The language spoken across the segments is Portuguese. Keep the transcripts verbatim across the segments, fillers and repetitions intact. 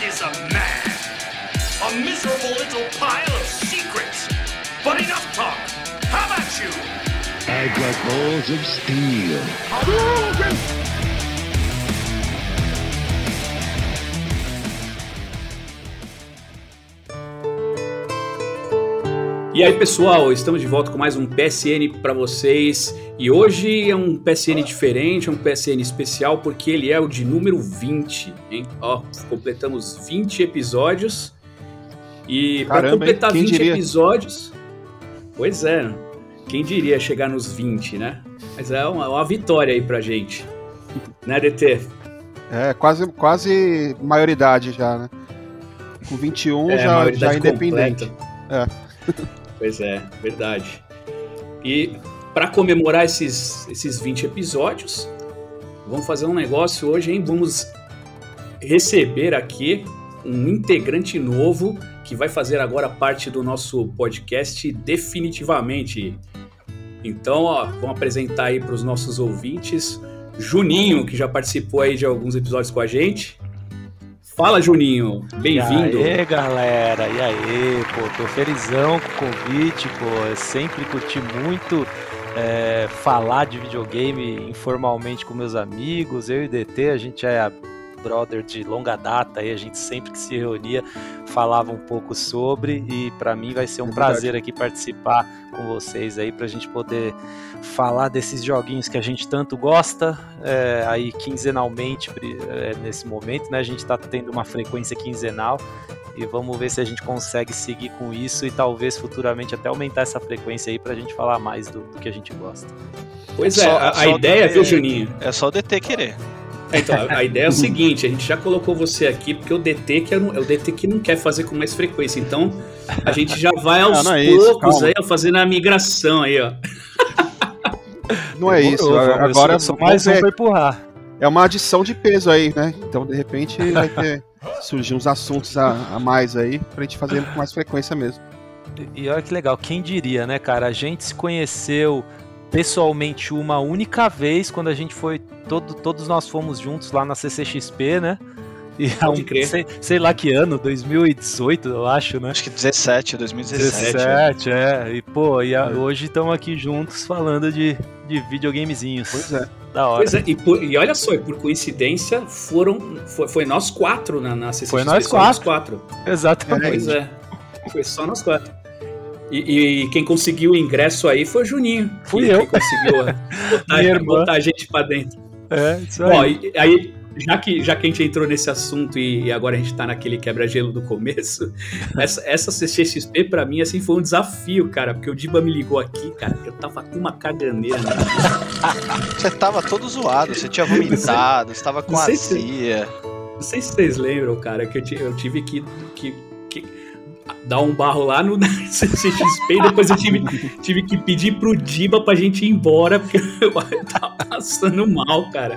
What is a man? A miserable little pile of secrets. But enough talk. How about you? I've got balls of steel. Hadouken! E aí pessoal, estamos de volta com mais um P S N para vocês e hoje é um P S N diferente, é um P S N especial porque ele é o de número vinte, hein? Ó, completamos vinte episódios e para completar vinte diria? episódios, pois é, quem diria chegar nos vinte, né? Mas é uma, uma vitória aí pra gente, né, D T? É, quase, quase maioridade já, né? Com vinte e um é, já, já é independente. É. Pois é, verdade. E para comemorar esses, esses vinte episódios, vamos fazer um negócio hoje, hein? Vamos receber aqui um integrante novo que vai fazer agora parte do nosso podcast definitivamente. Então, ó, vamos apresentar aí para os nossos ouvintes Juninho, que já participou aí de alguns episódios com a gente. Fala, Juninho, bem-vindo. E aí, galera, e aí, pô, tô felizão com o convite, pô, eu sempre curti muito é, falar de videogame informalmente com meus amigos, eu e o D T, a gente é brother de longa data, aí a gente sempre que se reunia falava um pouco sobre e pra mim vai ser um é prazer aqui participar com vocês aí pra gente poder falar desses joguinhos que a gente tanto gosta, é, aí quinzenalmente é, nesse momento, né, a gente tá tendo uma frequência quinzenal e vamos ver se a gente consegue seguir com isso e talvez futuramente até aumentar essa frequência aí pra gente falar mais do, do que a gente gosta. Pois é, é a, a ideia, viu, Juninho? É só o D T querer. Então, a, a ideia é o seguinte, a gente já colocou você aqui porque o D T que é, é o D T que não quer fazer com mais frequência, então a gente já vai aos não, não é poucos isso, aí, ó, fazendo a migração aí, ó. Não é isso, agora só mais um pra empurrar. É uma adição de peso aí, né? Então, de repente, vai ter surgir uns assuntos a, a mais aí pra gente fazer com mais frequência mesmo. E, e olha que legal, quem diria, né, cara? A gente se conheceu pessoalmente uma única vez quando a gente foi, todo, todos nós fomos juntos lá na C C X P, né? E Pode crer. Sei, sei lá que ano, dois mil e dezoito, eu acho, né? Acho que dezessete, dois mil e dezessete. dezessete, é. é. E, pô, e a, é. hoje estamos aqui juntos falando de, de videogamezinhos. Pois é. Da hora. Pois é, e, por, e olha só, por coincidência, foram, foi, foi nós quatro na, na C C X P. Foi nós quatro. Nós quatro. Exatamente. Pois é, foi só nós quatro. E, e quem conseguiu o ingresso aí foi o Juninho. Fui que, eu. Que conseguiu botar, botar a gente pra dentro. É, isso aí. Ó, e, aí, já que, já que a gente entrou nesse assunto e, e agora a gente tá naquele quebra-gelo do começo, essa, essa C C X P pra mim assim, foi um desafio, cara, porque o Diba me ligou aqui, cara, eu tava com uma caganeira. Né? Você tava todo zoado, você tinha vomitado, você tava com azia. Se, não sei se vocês lembram, cara, que eu, t- eu tive que... que, que dar um barro lá no C C X P e depois eu tive, tive que pedir pro Diba pra gente ir embora porque eu tava passando mal, cara.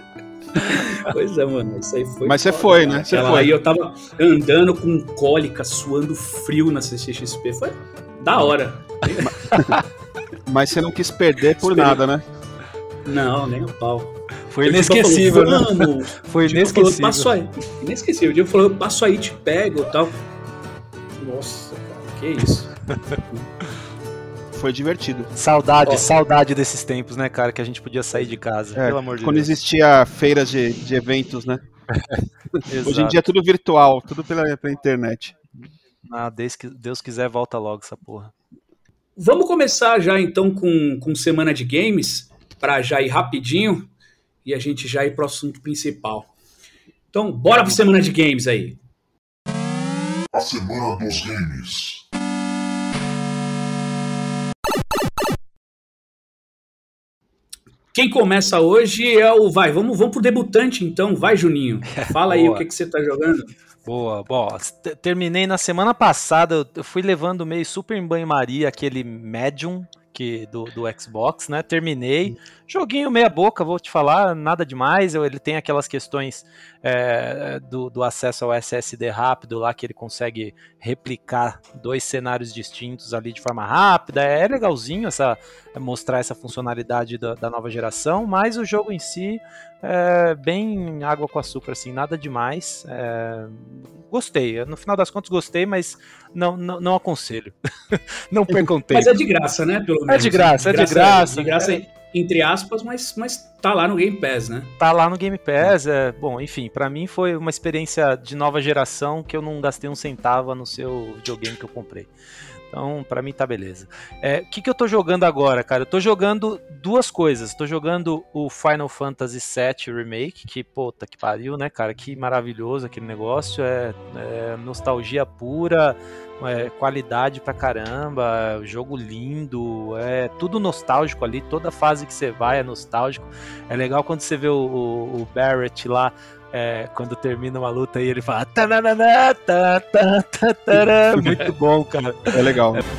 Pois é, mano, isso aí foi... Mas você foi, né? Você foi. Aí eu tava andando com cólica, suando frio na C C X P, foi da hora. Mas você não quis perder por Espero. nada, né? Não, nem o pau. Foi inesquecível, falou, né? Foi inesquecível. Falou, passo aí. Inesquecível. O Diba falou, passo aí, te pego e tal. Nossa, cara, que isso. Foi divertido. Saudade, Ó. saudade desses tempos, né, cara, que a gente podia sair de casa, é, pelo amor de quando Deus. Quando existia feiras de, de eventos, né? Hoje em dia é tudo virtual, tudo pela, pela internet. Ah, Deus, Deus quiser, volta logo essa porra. Vamos começar já então com, com Semana de Games, pra já ir rapidinho e a gente já ir pro assunto principal. Então, bora pro Semana de Games aí. A Semana dos Games. Quem começa hoje é o... Vai, vamos, vamos pro debutante então. Vai, Juninho. Fala aí o que, que você tá jogando. Boa, bom, terminei na semana passada, eu fui levando meio super em banho-maria aquele Medium que, do, do Xbox, né? Terminei. Joguinho meia boca, vou te falar, nada demais. Ele tem aquelas questões é, do, do acesso ao S S D rápido lá, que ele consegue replicar dois cenários distintos ali de forma rápida. É legalzinho essa, mostrar essa funcionalidade da, da nova geração, mas o jogo em si é, bem água com açúcar, assim, nada demais. É, gostei, no final das contas gostei, mas não, não, não aconselho. Não percam tempo. Mas é de graça, né? Pelo menos. É de graça, é de graça. De graça, é... entre aspas, mas, mas tá lá no Game Pass, né? Tá lá no Game Pass, é, bom, enfim, pra mim foi uma experiência de nova geração que eu não gastei um centavo no seu videogame que eu comprei. Então, pra mim tá beleza. É, o que que eu tô jogando agora, cara? Eu tô jogando duas coisas. Tô jogando o Final Fantasy sete Remake, que, puta que pariu, né, cara? Que maravilhoso aquele negócio. É, é nostalgia pura, é, qualidade pra caramba, jogo lindo, é tudo nostálgico ali. Toda fase que você vai é nostálgico. É legal quando você vê o, o, o Barrett lá, É, quando termina uma luta aí ele fala tananana, tá, tá, tá, tará. Muito bom, cara. É legal. É,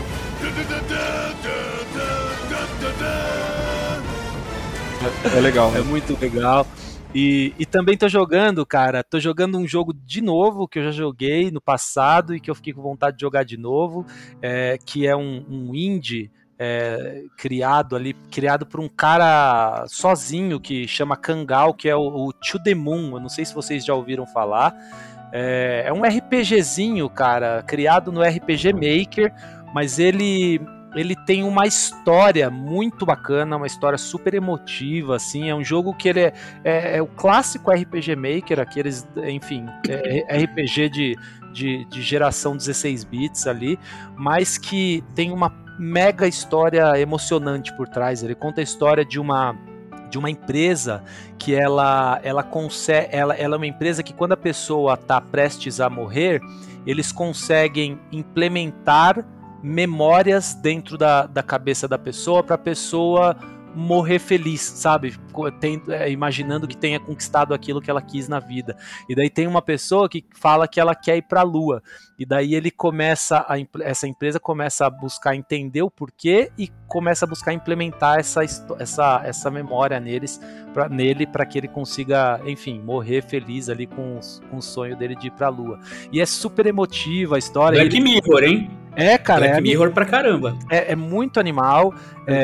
é legal. É muito legal. E, e também tô jogando, cara, tô jogando um jogo de novo que eu já joguei no passado e que eu fiquei com vontade de jogar de novo, é, que é um, um indie. É, criado ali, criado por um cara sozinho que chama Kangal, que é o, o To The Moon. Eu não sei se vocês já ouviram falar. É, é um RPGzinho, cara, criado no R P G Maker, mas ele ele tem uma história muito bacana, uma história super emotiva, assim. É um jogo que ele é, é, é o clássico R P G Maker, aqueles, enfim, é R P G de, de, de geração dezesseis bits ali, mas que tem uma mega história emocionante por trás. Ele conta a história de uma de uma empresa que ela ela consegue ela, ela é uma empresa que quando a pessoa está prestes a morrer, eles conseguem implementar memórias dentro da, da cabeça da pessoa para a pessoa morrer feliz, sabe? Tem, é, imaginando que tenha conquistado aquilo que ela quis na vida. E daí tem uma pessoa que fala que ela quer ir para a Lua. E daí ele começa, a, essa empresa começa a buscar entender o porquê e começa a buscar implementar essa, essa, essa memória neles, pra, nele para que ele consiga, enfim, morrer feliz ali com, com o sonho dele de ir para a Lua. E é super emotiva a história. Black ele... Mirror, hein? É, cara. Black é, Mirror pra caramba. É, é muito animal.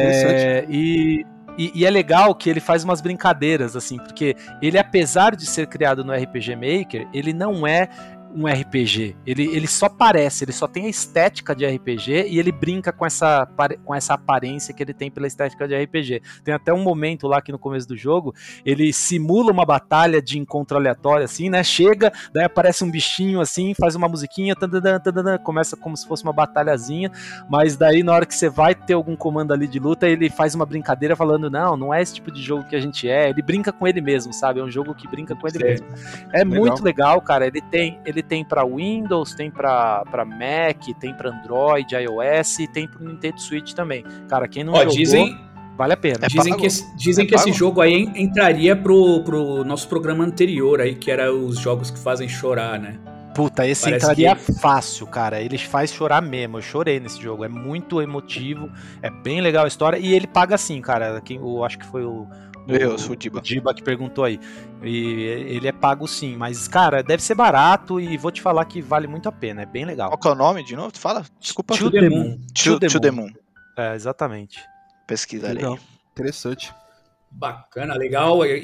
É, e, e, e é legal que ele faz umas brincadeiras, assim, porque ele, apesar de ser criado no R P G Maker, ele não é um R P G. Ele, ele só parece, ele só tem a estética de R P G e ele brinca com essa, com essa aparência que ele tem pela estética de R P G. Tem até um momento lá que no começo do jogo, ele simula uma batalha de encontro aleatório, assim, né? Chega, daí aparece um bichinho assim, faz uma musiquinha, tadadã, tadadã, começa como se fosse uma batalhazinha, mas daí na hora que você vai ter algum comando ali de luta, ele faz uma brincadeira falando, não, não é esse tipo de jogo que a gente é. Ele brinca com ele mesmo, sabe? É um jogo que brinca com ele Sim. mesmo. É Legal. Muito legal, cara. Ele tem, ele tem para Windows, tem para Mac, tem para Android, iOS e tem para Nintendo Switch também. Cara, quem não Ó, jogou, dizem, vale a pena. É dizem pago? que, esse, dizem É que esse pago? jogo aí entraria pro, pro nosso programa anterior aí, que era os jogos que fazem chorar, né? Puta, esse Parece entraria que- fácil, cara. Ele faz chorar mesmo. Eu chorei nesse jogo. É muito emotivo, é bem legal a história e ele paga assim, cara. Quem, eu acho que foi o Eu sou o Diba. O Diba que perguntou aí. E ele é pago sim, mas, cara, deve ser barato e vou te falar que vale muito a pena. É bem legal. Qual que é o nome de novo? Tu fala? Desculpa. To the the Moon. Moon. To, the to the Moon. Moon. É, exatamente. Pesquisarei. Legal. Interessante. Bacana, legal. E,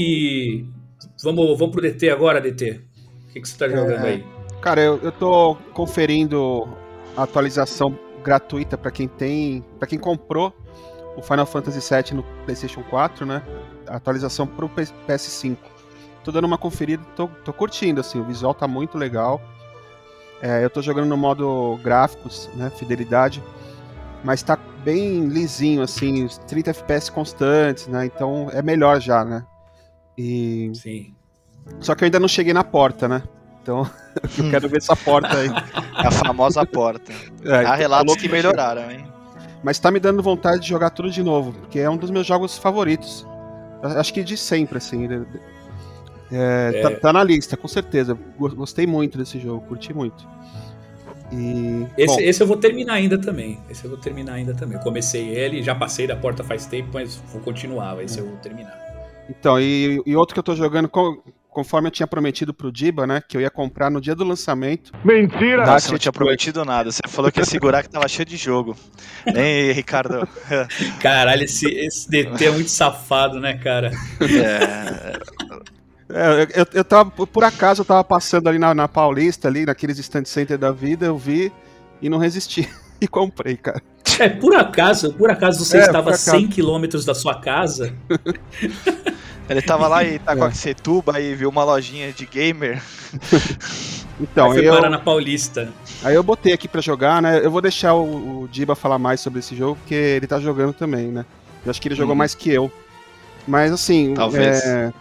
e- vamos, vamos pro D T agora, D T. O que, que você tá jogando É. aí? Cara, eu, eu tô conferindo a atualização gratuita pra quem tem, para quem comprou o Final Fantasy sete no PlayStation quatro, né? A atualização pro P S cinco. Tô dando uma conferida, tô, tô curtindo, assim, o visual tá muito legal. É, eu tô jogando no modo gráficos, né? Fidelidade, mas tá bem lisinho, assim, os trinta F P S constantes, né? Então é melhor já, né? E Sim. só que eu ainda não cheguei na porta, né? Então eu quero ver essa porta aí. A famosa porta. É, Há relatos louco que pra melhoraram, hein? Mas tá me dando vontade de jogar tudo de novo, porque é um dos meus jogos favoritos. Acho que de sempre, assim. É, É. Tá, tá na lista, com certeza. Gostei muito desse jogo, curti muito. E. Esse, bom, esse eu vou terminar ainda também. Esse eu vou terminar ainda também. Eu comecei ele, já passei da porta faz tempo, mas vou continuar. Esse eu vou terminar. então, e, e outro que eu tô jogando, como, conforme eu tinha prometido pro Diba, né, que eu ia comprar no dia do lançamento. Mentira! Nossa, você não tinha prometido nada. Você falou que ia segurar que tava cheio de jogo. Hein, Ricardo? Caralho, esse, esse D T é muito safado, né, cara? É... É, eu, eu tava, por acaso, eu tava passando ali na, na Paulista, ali, naqueles stand center da vida, eu vi e não resisti. E comprei, cara. É, por acaso, por acaso você É, estava a por acaso. cem quilômetros da sua casa? Ele tava lá em É. Itacoaxetuba e viu uma lojinha de gamer. Então, Aí foi eu, parar na Paulista. aí eu botei aqui pra jogar, né? Eu vou deixar o, o Diba falar mais sobre esse jogo, porque ele tá jogando também, né? Eu acho que ele jogou Uhum. mais que eu. Mas, assim, Talvez. é,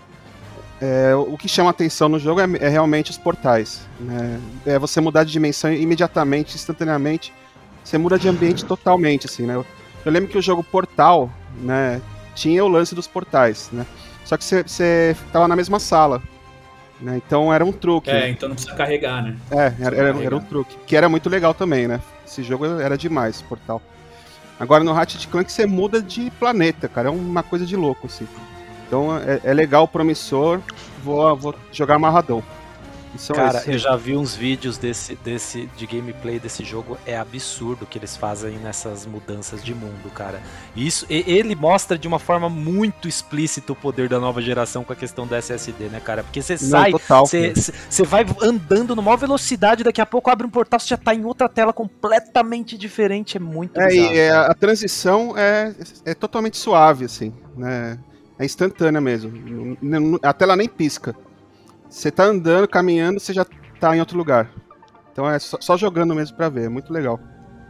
é, o que chama atenção no jogo é, é realmente os portais, né? É você mudar de dimensão imediatamente, instantaneamente. Você muda de ambiente totalmente, assim, né? Eu, eu lembro que o jogo Portal, né, tinha o lance dos portais, né? Só que você, você tava na mesma sala, né? Então era um truque. É, então não precisa carregar, né? É, era, era, era um truque. Que era muito legal também, né? Esse jogo era demais, Portal. Agora no Ratchet and Clank você muda de planeta, cara. É uma coisa de louco, assim. Então é, é legal, promissor. Vou, vou jogar amarradão. São Cara, esses. eu já vi uns vídeos desse, desse, de gameplay desse jogo, é absurdo o que eles fazem nessas mudanças de mundo, cara. Isso, e- ele mostra de uma forma muito explícita o poder da nova geração com a questão da S S D, né, cara? Porque você Não, sai, total, você cara. você vai andando numa maior velocidade, daqui a pouco abre um portal, você já tá em outra tela completamente diferente, é muito É, bizarro. e é, cara. a transição é, é totalmente suave, assim, né? É instantânea mesmo. N- n- A tela nem pisca. Você tá andando, caminhando, você já tá em outro lugar. Então é só, só jogando mesmo pra ver, é muito legal.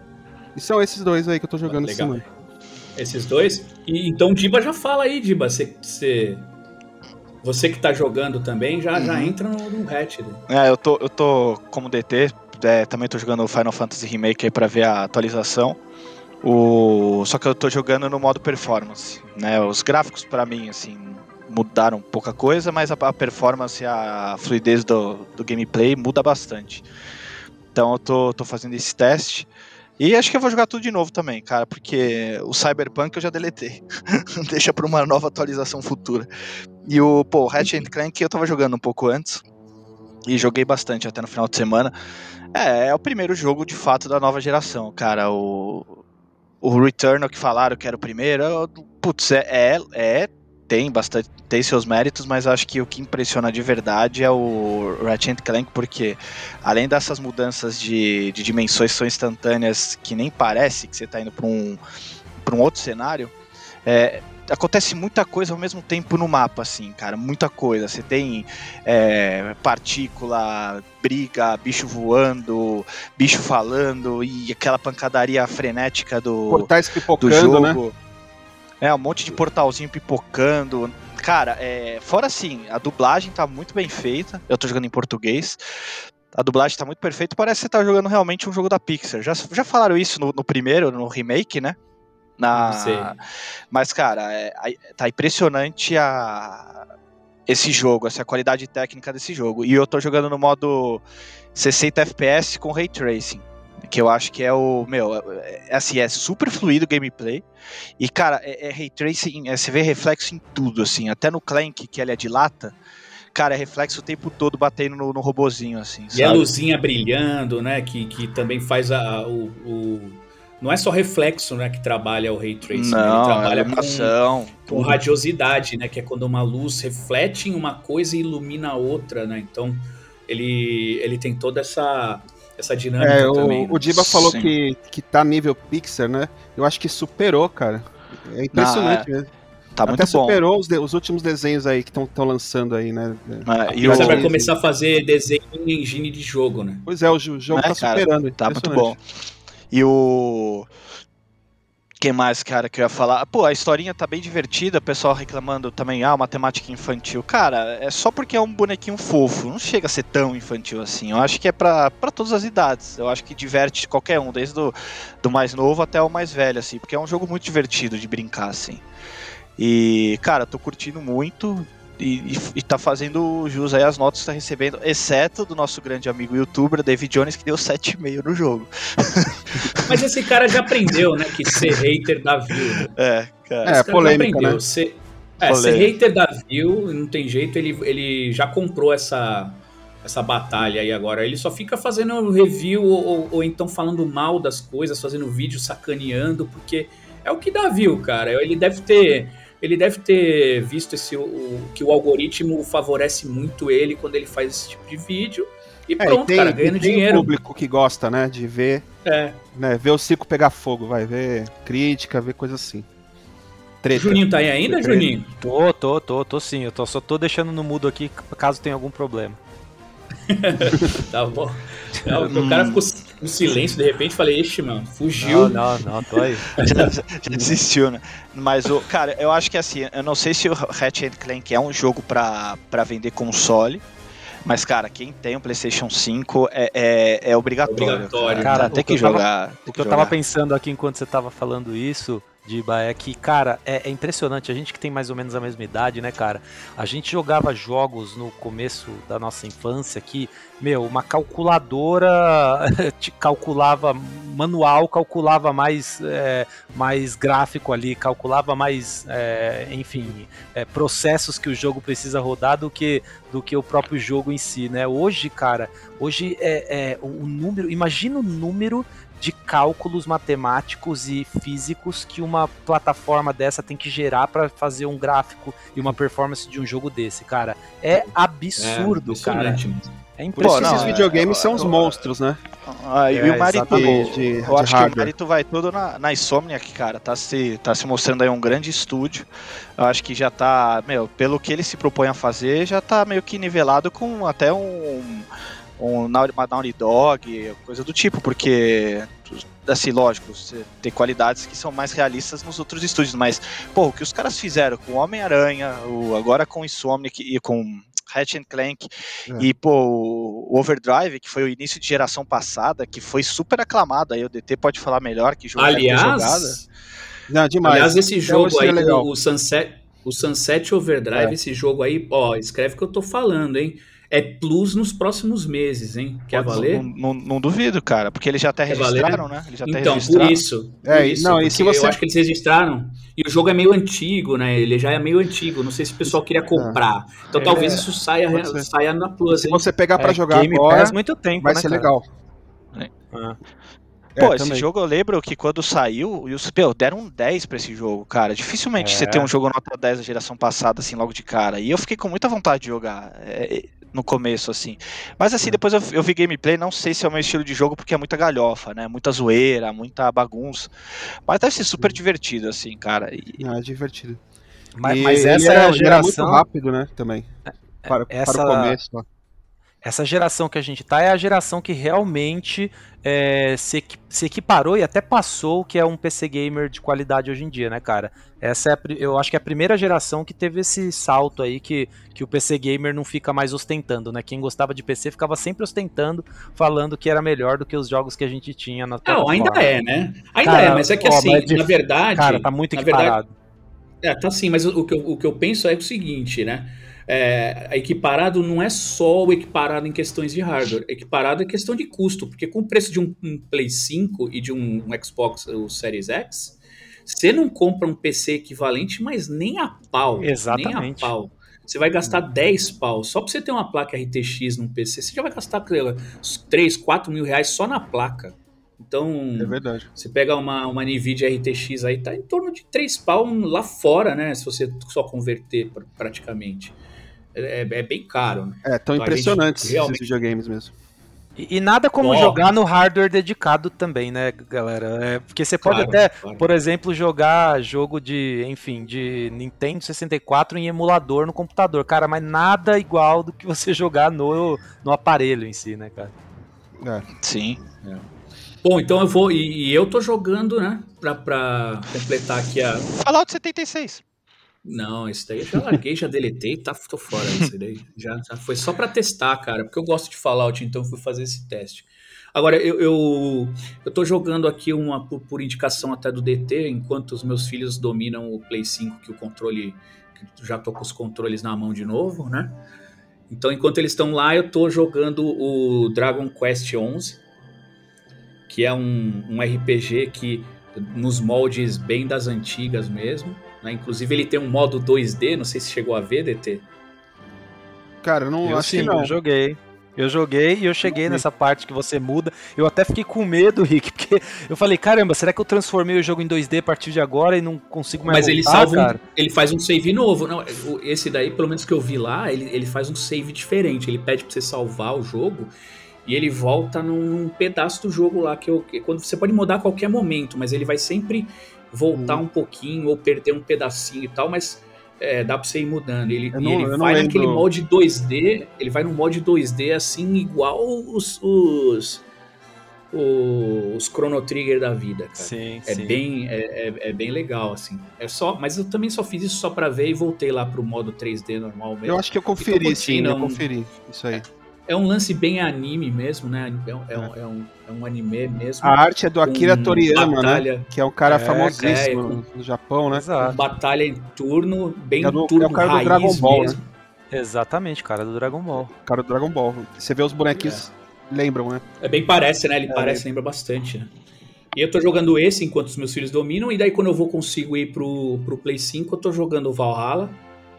E são esses dois aí que eu tô jogando essa Legal. semana. Esses dois. E então, Diba, já fala aí, Diba. Você, você, você que tá jogando também, já, já Uhum. entra no, no hatch. Né? É, eu tô, eu tô como D T, é, também tô jogando o Final Fantasy Remake aí pra ver a atualização. O... Só que eu tô jogando no modo performance, né? Os gráficos pra mim, assim, mudaram pouca coisa, mas a, a performance, a fluidez do, do gameplay muda bastante. Então eu tô, tô fazendo esse teste. E acho que eu vou jogar tudo de novo também, cara, porque o Cyberpunk eu já deletei. Deixa pra uma nova atualização futura. E o, pô, o Ratchet and Clank eu tava jogando um pouco antes. E joguei bastante até no final de semana. É, é o primeiro jogo de fato da nova geração, cara. O, o Returnal que falaram que era o primeiro, eu- putz, é, é, é- tem bastante, tem seus méritos, mas acho que o que impressiona de verdade é o Ratchet and Clank, porque além dessas mudanças de, de dimensões que são instantâneas, que nem parece que você tá indo pra um, pra um outro cenário, é, acontece muita coisa ao mesmo tempo no mapa, assim, cara, muita coisa. Você tem é, partícula, briga, bicho voando, bicho falando e aquela pancadaria frenética do, Portais do pipocando, né? jogo. É, um monte de portalzinho pipocando. Cara, é, fora assim, a dublagem tá muito bem feita. Eu tô jogando em português. A dublagem tá muito perfeita. Parece que você tá jogando realmente um jogo da Pixar. Já, já falaram isso no, no primeiro, no remake, né? Na... Sei. Mas, cara, é, a- tá impressionante a... esse jogo, essa qualidade técnica desse jogo. E eu tô jogando no modo sessenta F P S com Ray Tracing. Que eu acho que é o. Meu, é, é assim, é super fluido o gameplay. E, cara, é, é Ray Tracing, é, você vê reflexo em tudo, assim. Até no Clank, que ele é de lata. Cara, é reflexo o tempo todo batendo no, no robozinho, assim. E a sabe? luzinha brilhando, né? Que, que também faz a, o, o- Não é só reflexo, né? Que trabalha o Ray Tracing. né? Ele Não, trabalha com, iluminação. com tudo. radiosidade, né? Que é quando uma luz reflete em uma coisa e ilumina a outra, né? Então, ele, ele tem toda essa, essa dinâmica É, também. o, né? o Diba falou Sim. que, que tá nível Pixar, né? Eu acho que superou, cara. É impressionante mesmo. Tá Até muito bom. superou os, de- os últimos desenhos aí que estão lançando aí, né? É, e E você o- vai começar a fazer desenho em engine de jogo, né? Pois é, o jo- jogo É, tá cara, superando. Tá muito impressionante. bom. E o. Quem mais, cara, que eu ia falar? Pô, a historinha tá bem divertida, o pessoal reclamando também, ah, uma temática infantil. Cara, é só porque é um bonequinho fofo, não chega a ser tão infantil assim. Eu acho que é pra, pra todas as idades. Eu acho que diverte qualquer um, desde do, do mais novo até o mais velho, assim, porque é um jogo muito divertido de brincar, assim. E, cara, tô curtindo muito. E, e, e tá fazendo jus aí as notas que tá recebendo, exceto do nosso grande amigo youtuber David Jones, que deu sete vírgula cinco no jogo. Mas esse cara já aprendeu, né? Que ser hater dá view. Né? É, cara. É, Esse cara polêmica, já aprendeu. né? Ser, É, ser Falei. hater da View, não tem jeito, ele, ele já comprou essa, essa batalha aí agora. Ele só fica fazendo review ou, ou, ou então falando mal das coisas, fazendo vídeo sacaneando, porque é o que dá view, cara. Ele deve ter, ele deve ter visto esse, o, que o algoritmo favorece muito ele quando ele faz esse tipo de vídeo. E É, pronto, e tem, cara, e ganhando tem dinheiro. público que gosta, né, de ver, É. né, ver o circo pegar fogo, vai ver crítica, ver coisa assim. Treta. Juninho tá aí ainda, Treta. Juninho? Tô, tô, tô, tô sim. Eu tô, só tô deixando no mudo aqui caso tenha algum problema. Tá bom. Não, o cara ficou no silêncio, de repente falei, ixi, mano, fugiu. Não, não, não, tô aí. Já, já desistiu, né? Mas, o, cara, eu acho que assim, eu não sei se o Ratchet and Clank é um jogo pra, pra vender console, mas, cara, quem tem um PlayStation cinco é, é, é obrigatório. Obrigatório. Cara, Cara, tem o que que eu tava- jogar. tem O que que eu jogar. tava pensando aqui enquanto você tava falando isso, Diba, é que, cara, é, é impressionante. A gente que tem mais ou menos a mesma idade, né, cara? A gente jogava jogos no começo da nossa infância que, meu, uma calculadora te calculava, manual calculava mais, é, mais gráfico ali, calculava mais, é, enfim, é, processos que o jogo precisa rodar do que, do que o próprio jogo em si, né? Hoje, cara, hoje é, é o número, imagina o número de cálculos matemáticos e físicos que uma plataforma dessa tem que gerar para fazer um gráfico e uma performance de um jogo desse, cara. É absurdo, É, cara. impressionante. É Por isso que impressionante. esses não, é- videogames é- são os é- monstros, né? Ah, e É, o Marito, exatamente. De- eu de acho que o hardware. Marito vai todo na, na Insomniac, cara. Tá se, tá se mostrando aí um grande estúdio. Eu acho que já tá, meu, pelo que ele se propõe a fazer, já tá meio que nivelado com até um, um Nau- uma Naughty Dog, coisa do tipo, porque, assim, lógico, você tem qualidades que são mais realistas nos outros estúdios, mas, pô, o que os caras fizeram com o Homem-Aranha, o, agora com o Insomniac e com Ratchet and Clank, É. e pô, o Overdrive, que foi o início de geração passada, que foi super aclamado, aí o D T pode falar melhor que jogo deve ter jogado. Aliás, Não, demais. aliás, esse Até jogo hoje aí, seria legal. o, o Sunset, o Sunset Overdrive, É. esse jogo aí, ó, escreve o que eu tô falando, hein? É plus nos próximos meses, hein? Quer Pô, valer? Não, não, não duvido, cara, porque eles já até Quer registraram, valer? né? Eles já até Então, por registraram. isso. Por É, e- isso, não, e porque se você- eu acho que eles registraram. E o jogo é meio antigo, né? Ele já é meio antigo. Não sei se o pessoal queria comprar. Então É, talvez isso saia, pode ser. saia na Plus, Se hein? você pegar pra É, jogar Game agora, Pass muito tempo, vai né, ser cara? legal. Ah. É, Pô, esse também. jogo eu lembro que quando saiu, e os, meu, deram um dez pra esse jogo, cara. Dificilmente É. você tem um jogo nota dez da geração passada, assim, logo de cara. E eu fiquei com muita vontade de jogar é, no começo, assim. Mas assim, depois eu, eu vi gameplay, não sei se é o meu estilo de jogo, porque é muita galhofa, né? Muita zoeira, muita bagunça. Mas deve ser super divertido, assim, cara. E, Ah, é divertido. Mas, E mas ele essa era, é a ele era muito geração. rápido, né, também. Para, essa- para o começo. Ó. Essa geração que a gente tá é a geração que realmente é, se, equi- se equiparou e até passou o que é um P C gamer de qualidade hoje em dia, né, cara? Essa é a pri- eu acho que é a primeira geração que teve esse salto aí que, que o P C gamer não fica mais ostentando, né? Quem gostava de P C ficava sempre ostentando, falando que era melhor do que os jogos que a gente tinha na Não, plataforma. ainda é, né? Ainda Cara, é, mas é que ó, assim, mas de- na verdade. Cara, tá muito na verdade, equiparado. É, tá sim, mas o que, eu, o que eu penso é o seguinte, né? É, equiparado não é só o equiparado em questões de hardware, equiparado é questão de custo, porque com o preço de um, um Play cinco e de um, um Xbox, o Series X, você não compra um P C equivalente, mas nem a pau. Exatamente. Nem a pau. Você vai gastar dez pau. Só pra você ter uma placa R T X num P C, você já vai gastar três, quatro mil reais só na placa. Então, É verdade. você pega uma, uma NVIDIA R T X aí, tá em torno de três pau lá fora, né? Se você só converter pr- praticamente. É, é bem caro, né? É, tão Então, a gente impressionantes realmente- esses videogames mesmo. E, e nada como Ó. jogar no hardware dedicado também, né, galera? É, porque você pode Claro, até, claro. por exemplo, jogar jogo de, enfim, de Nintendo sessenta e quatro em emulador no computador, cara, mas nada igual do que você jogar no, no aparelho em si, né, cara? É. sim. Bom, então eu vou. E, e eu tô jogando, né? Pra, pra completar aqui a. Fallout setenta e seis. Não, esse daí eu já larguei, já deletei, tá, tô fora disso daí. Já, já foi só pra testar, cara, porque eu gosto de Fallout, então eu fui fazer esse teste. Agora, eu, eu, eu tô jogando aqui uma por, por indicação até do D T, enquanto os meus filhos dominam o Play cinco, que o controle, que já tô com os controles na mão de novo, né? Então, enquanto eles estão lá, eu tô jogando o Dragon Quest onze, que é um, um R P G que, nos moldes bem das antigas mesmo, né? Inclusive ele tem um modo dois D, não sei se chegou a ver, D T. Cara, eu não Eu acho sim, que não. eu joguei. Eu joguei e eu cheguei Não vi. nessa parte que você muda. Eu até fiquei com medo, Rick, porque eu falei, caramba, será que eu transformei o jogo em dois D a partir de agora e não consigo mais Mas ele voltar, salva, um- cara? ele faz um save novo. Não, o- esse daí, pelo menos que eu vi lá, ele, ele faz um save diferente. Ele pede pra você salvar o jogo e ele volta num, num pedaço do jogo lá que, eu, que quando você pode mudar a qualquer momento, mas ele vai sempre voltar Hum. um pouquinho ou perder um pedacinho e tal, mas é, dá pra você ir mudando. Ele, Eu e não- ele eu não vai lembro. naquele molde dois D, ele vai no molde dois D assim, igual os, os, os Chrono Trigger da vida, cara. Sim, É sim. bem, é, é- é bem legal, assim. É só, mas eu também só fiz isso só pra ver e voltei lá pro modo três D normal mesmo. Eu acho que eu conferi, Então, sim, eu não- conferi. Isso aí. É um lance bem anime mesmo, né? É um, é um, é um, é um anime mesmo. A arte é do Akira com Toriyama, batalha, né? Que é um cara É, famosíssimo é, no, no Japão, né? com Exato. batalha em turno, bem É do- turno é o cara do raiz Dragon Ball, mesmo. Exatamente, cara, do Dragon Ball. O cara do Dragon Ball. Você vê os bonequinhos, lembram, né? É bem parece, né? Ele É, parece, lembra bastante, né? E eu tô jogando esse enquanto os meus filhos dominam, e daí quando eu vou consigo ir pro, pro Play cinco, eu tô jogando o Valhalla.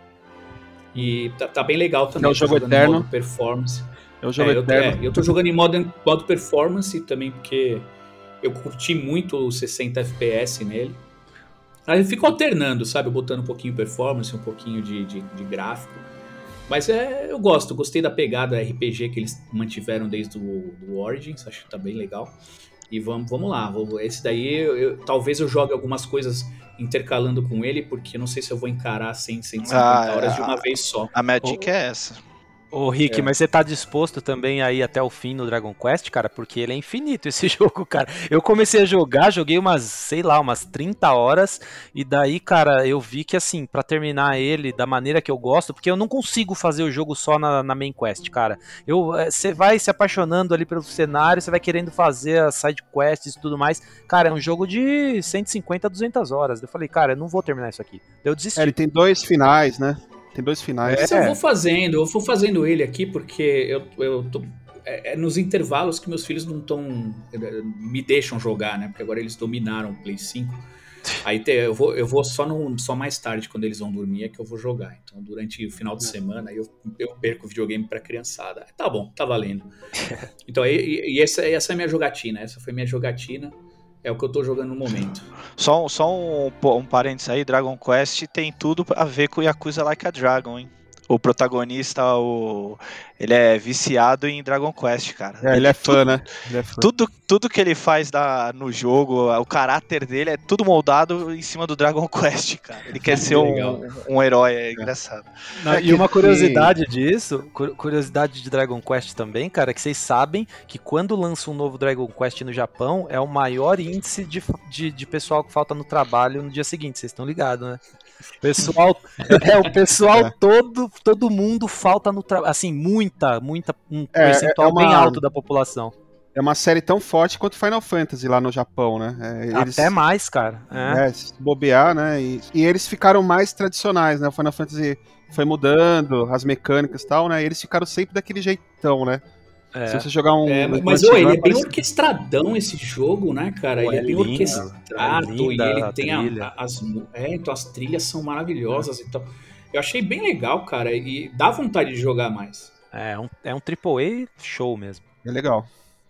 E tá, tá bem legal também. É o eu tô jogo jogando em eterno. modo performance. É o jogo É, eu, tô, eterno. é, eu tô jogando em modo, modo performance também, porque eu curti muito os sessenta F P S nele. Aí eu fico alternando, sabe? Botando um pouquinho performance, um pouquinho de, de, de gráfico. Mas é, eu gosto, gostei da pegada R P G que eles mantiveram desde o do Origins, acho que tá bem legal. E vamos, vamos lá, vou- esse daí eu, eu- talvez eu jogue algumas coisas intercalando com ele, porque eu não sei se eu vou encarar cem, cento e cinquenta Ah, horas de ah, uma vez só. A minha dica é essa. Ô, Rick, É. mas você tá disposto também a ir até o fim no Dragon Quest, cara? Porque ele é infinito esse jogo, cara. Eu comecei a jogar, joguei umas, sei lá, umas trinta horas, e daí, cara, eu vi que, assim, pra terminar ele da maneira que eu gosto, porque eu não consigo fazer o jogo só na, na main quest, cara. Você vai se apaixonando ali pelo cenário, você vai querendo fazer as side quests e tudo mais. Cara, é um jogo de cento e cinquenta a duzentas horas. Eu falei, cara, eu não vou terminar isso aqui. Eu desisti. É, ele tem dois finais, né? Tem dois finais. Mas eu vou fazendo, eu vou fazendo ele aqui porque eu, eu tô. É, é nos intervalos que meus filhos não estão. Me deixam jogar, né? Porque agora eles dominaram o Play cinco. Aí te- eu, vou, eu vou só, no, só mais tarde, quando eles vão dormir, é que eu vou jogar. Então, durante o final de semana, eu, eu perco o videogame pra criançada. Tá bom, tá valendo. Então, e, e- e essa, essa é a minha jogatina. Essa foi minha jogatina. É o que eu tô jogando no momento. Só, um- só um, po- um parênteses aí, Dragon Quest tem tudo a ver com Yakuza Like a Dragon, hein? O protagonista, o... ele é viciado em Dragon Quest, cara. É, ele é fã, né? Ele é fã. Tudo, tudo que ele faz da, no jogo, o caráter dele é tudo moldado em cima do Dragon Quest, cara. Ele quer ser Legal. um, um herói, é engraçado. Não, É e que- uma curiosidade disso, cu- curiosidade de Dragon Quest também, cara, é que vocês sabem que quando lança um novo Dragon Quest no Japão, é o maior índice de, fa- de, de pessoal que falta no trabalho no dia seguinte, vocês estão ligados, né? Pessoal, é, o pessoal É. todo, todo mundo falta no trabalho, assim, muita, muita, um É, percentual é uma- bem alto da população. É uma série tão forte quanto Final Fantasy lá no Japão, né? É, eles, Até mais, cara. É. É, se bobear, né? E, e eles ficaram mais tradicionais, né? O Final Fantasy foi mudando, as mecânicas e tal, né? E eles ficaram sempre daquele jeitão, né? É. Se você jogar um. É, um mas antigo, ô, ele vai é bem parecer- orquestradão esse jogo, né, cara? Pô, Ele é, é bem lindo, orquestrado é e linda ele a tem a- trilha. a- as, é, então as trilhas são maravilhosas e tal. Eu achei bem legal, cara, e dá vontade de jogar mais. É um, é um triple A show mesmo. É legal.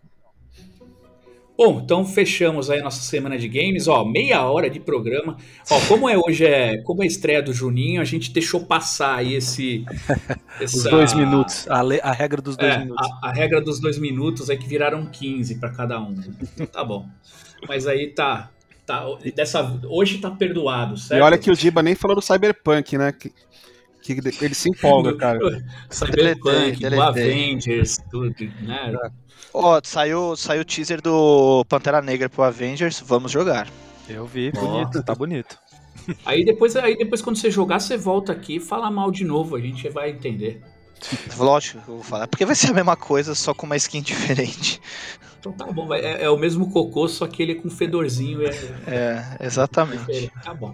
Bom, então fechamos aí a nossa semana de games, ó, meia hora de programa. Ó, como é hoje é, como é a estreia do Juninho, a gente deixou passar aí esse Os essa- dois minutos, a, le- a regra dos dois É, minutos. a, a regra dos dois minutos é que viraram quinze para cada um. Tá bom. Mas aí tá, tá dessa hoje tá perdoado, certo? E olha que o Giba nem falou do Cyberpunk, né? Que, que ele se empolga, cara. Cyberpunk, Deletei, do deletei. Avengers, tudo, né? Ó, saiu, saiu o teaser do Pantera Negra pro Avengers, vamos jogar. Eu vi, Ó. bonito, tá bonito. Aí depois, aí depois quando você jogar, você volta aqui e fala mal de novo, a gente vai entender. Lógico que eu vou falar, porque vai ser a mesma coisa, só com uma skin diferente. Então tá bom, vai- é, é o mesmo cocô, só que ele é com fedorzinho. É, É, exatamente. Tá bom.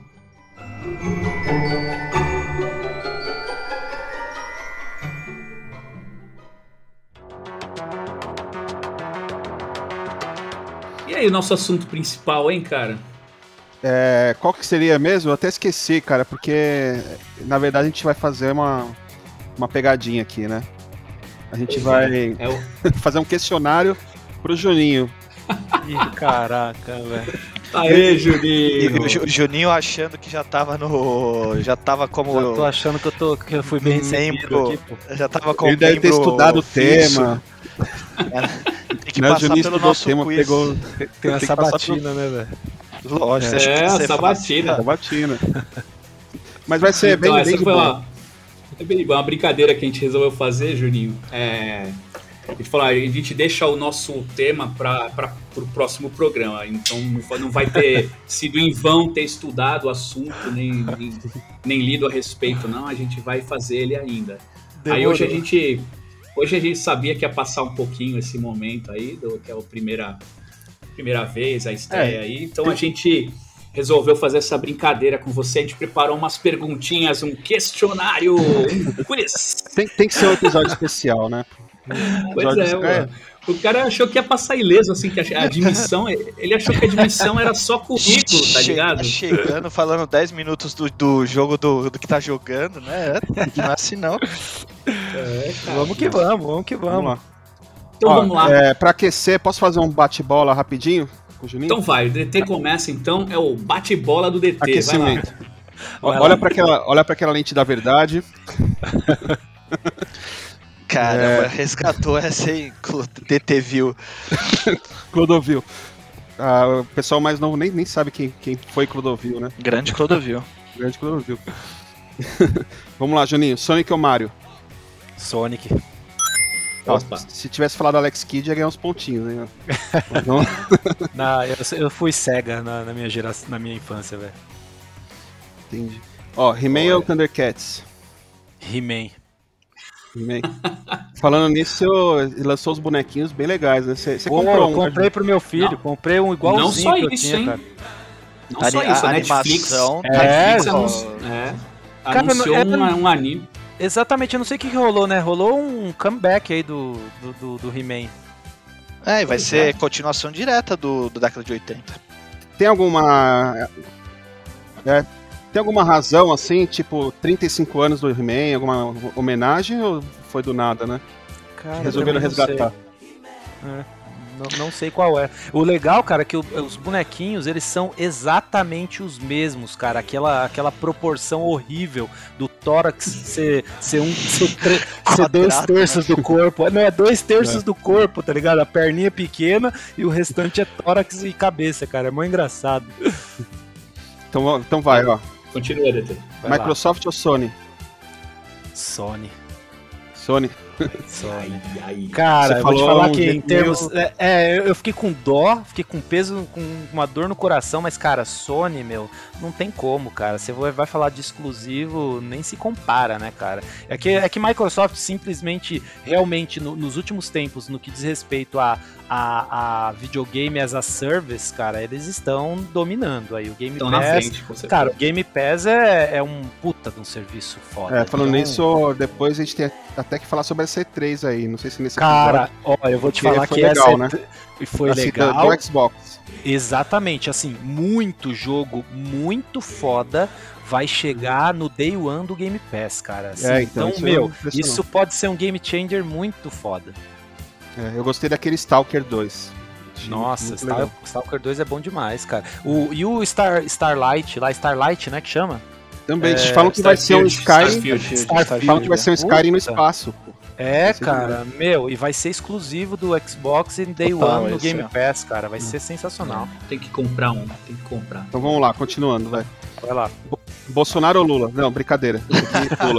E aí, o nosso assunto principal, hein, cara? É, qual que seria mesmo? Eu até esqueci, cara, porque na verdade a gente vai fazer uma, uma pegadinha aqui, né? A gente vai É o... fazer um questionário pro Juninho. Ih, caraca, velho. Aê, E Juninho! o Ju- o Juninho achando que já tava no. Já tava como. Eu tô achando que eu, tô, que eu fui bem recebido membro. aqui, pô. Já tava como. Ele deve ter membro estudado o fixo. tema. Tem que Né, o passar Juninho pelo estudou o nosso tema, quiz. pegou Tem Tem uma que passar sabatina, né, velho? Lógico, você acha que É, você sabatina. a batina. Mas vai ser Então, bem, essa bem de foi boa. uma, é bem- uma brincadeira que a gente resolveu fazer, Juninho. É, a gente falou, a gente deixa o nosso tema para o próximo programa. Então não vai- não vai ter sido em vão ter estudado o assunto, nem, nem, nem lido a respeito, não. A gente vai fazer ele ainda. Aí hoje a gente. Hoje a gente sabia que ia passar um pouquinho esse momento aí, do, que é a primeira, primeira vez, a estreia É. aí. Então a gente resolveu fazer essa brincadeira com você. A gente preparou umas perguntinhas, um questionário, um quiz. Tem, tem que ser um episódio especial, né? Pois é, mano. O cara achou que ia passar ileso, assim, que a admissão, ele achou que a admissão era só currículo, tá Che- ligado? Chegando, falando dez minutos do, do jogo do, do que tá jogando, né? Não é assim não. É, cara. Vamos que vamos, vamos que Vamos vamos. lá. Então Ó, vamos lá. É, pra aquecer, posso fazer um bate-bola rapidinho com o Juninho? Então vai, o D T começa então, é o bate-bola do D T, vai lá. Aquecimento. Ó, Vai olha lá. para aquela, olha para aquela lente da verdade. Caramba, resgatou essa aí, D T viu. Clodovil. Ah, o pessoal mais novo nem, nem sabe quem, quem foi Clodovil, né? Grande Clodovil. Grande Clodovil. Vamos lá, Juninho. Sonic ou Mario? Sonic. Ó, Opa. se tivesse falado Alex Kidd, ia ganhar uns pontinhos, né? Não, Na, eu, eu fui cega na, na minha geração, na minha infância, velho. entendi. Ó, He-Man ou Thundercats? He-Man. He-Man. Falando nisso, ele lançou os bonequinhos bem legais, né? Você Pô, comprou um, comprei pro meu filho, Não. comprei um igualzinho Não só que eu isso, tinha, hein? cara. Não só A- isso, a, a Netflix, animação É, tá Netflix viva. anunci- é, Cara, anunciou é- um, um anime. Exatamente, eu não sei o que, que rolou, né? Rolou um comeback aí do, do, do, do He-Man. É, e vai Pois ser é. continuação direta do, do década de oitenta. Tem alguma. É, tem alguma razão, assim, tipo, trinta e cinco anos do He-Man, alguma homenagem ou foi do nada, né? Cara, Resolveram eu também não resgatar. sei. É, não, não sei qual é. O legal, cara, é que o- os bonequinhos, eles são exatamente os mesmos, cara. Aquela, aquela proporção horrível do tórax ser, ser, um, ser, tre- ser dois Quadrado, terços do corpo. Não, é dois terços do corpo, tá ligado? A perninha pequena e o restante é tórax e cabeça, cara. É muito engraçado. Então, ó, então vai, ó. Continua, D T. Vai lá. Microsoft ou Sony? Sony. Sony. Sony. Ai, ai. Cara, Você eu vou te falou falar um que em jeito termos. meio- É, é, eu- eu fiquei com dó, fiquei com peso, com uma dor no coração, mas, cara, Sony, meu, não tem como, cara. Você vai vai falar de exclusivo, nem se compara, né, cara? É que, é que Microsoft simplesmente, realmente, no- nos últimos tempos, no que diz respeito a, a, a videogame as a service, cara, eles estão dominando aí. O Game Estão na Pass. frente, com certeza. Cara, o Game Pass é, é um puta de um serviço foda. É, falando Então, nisso, depois a gente tem até que falar sobre essa E três aí. Não sei se nesse Cara, ó, eu vou te Porque falar foi que legal, essa né? e foi assim, do- legal. do Xbox. Exatamente, assim, muito jogo, muito foda vai chegar no Day One do Game Pass, cara. Assim, É, então, então, isso é meu, impressionante. isso pode ser um game changer muito foda. É, eu gostei daquele Stalker dois. Achei Nossa, muito Star- legal. Stalker dois é bom demais, cara. O, e o Star, Starlight, lá, Starlight, né, que chama? Também, É, falam que vai ser um Starfield, Skyrim. Starfield. Starfield. Falam que vai ser um Skyrim no Puta. espaço. É, Vai ser cara, meu, e vai ser exclusivo do Xbox e Day Total, One no esse Game é. Pass, cara. Vai ser sensacional. Tem que comprar um, tem que comprar. Então vamos lá, continuando, vai. Vai lá. Bolsonaro ou Lula? Não, brincadeira. Esse aqui pula.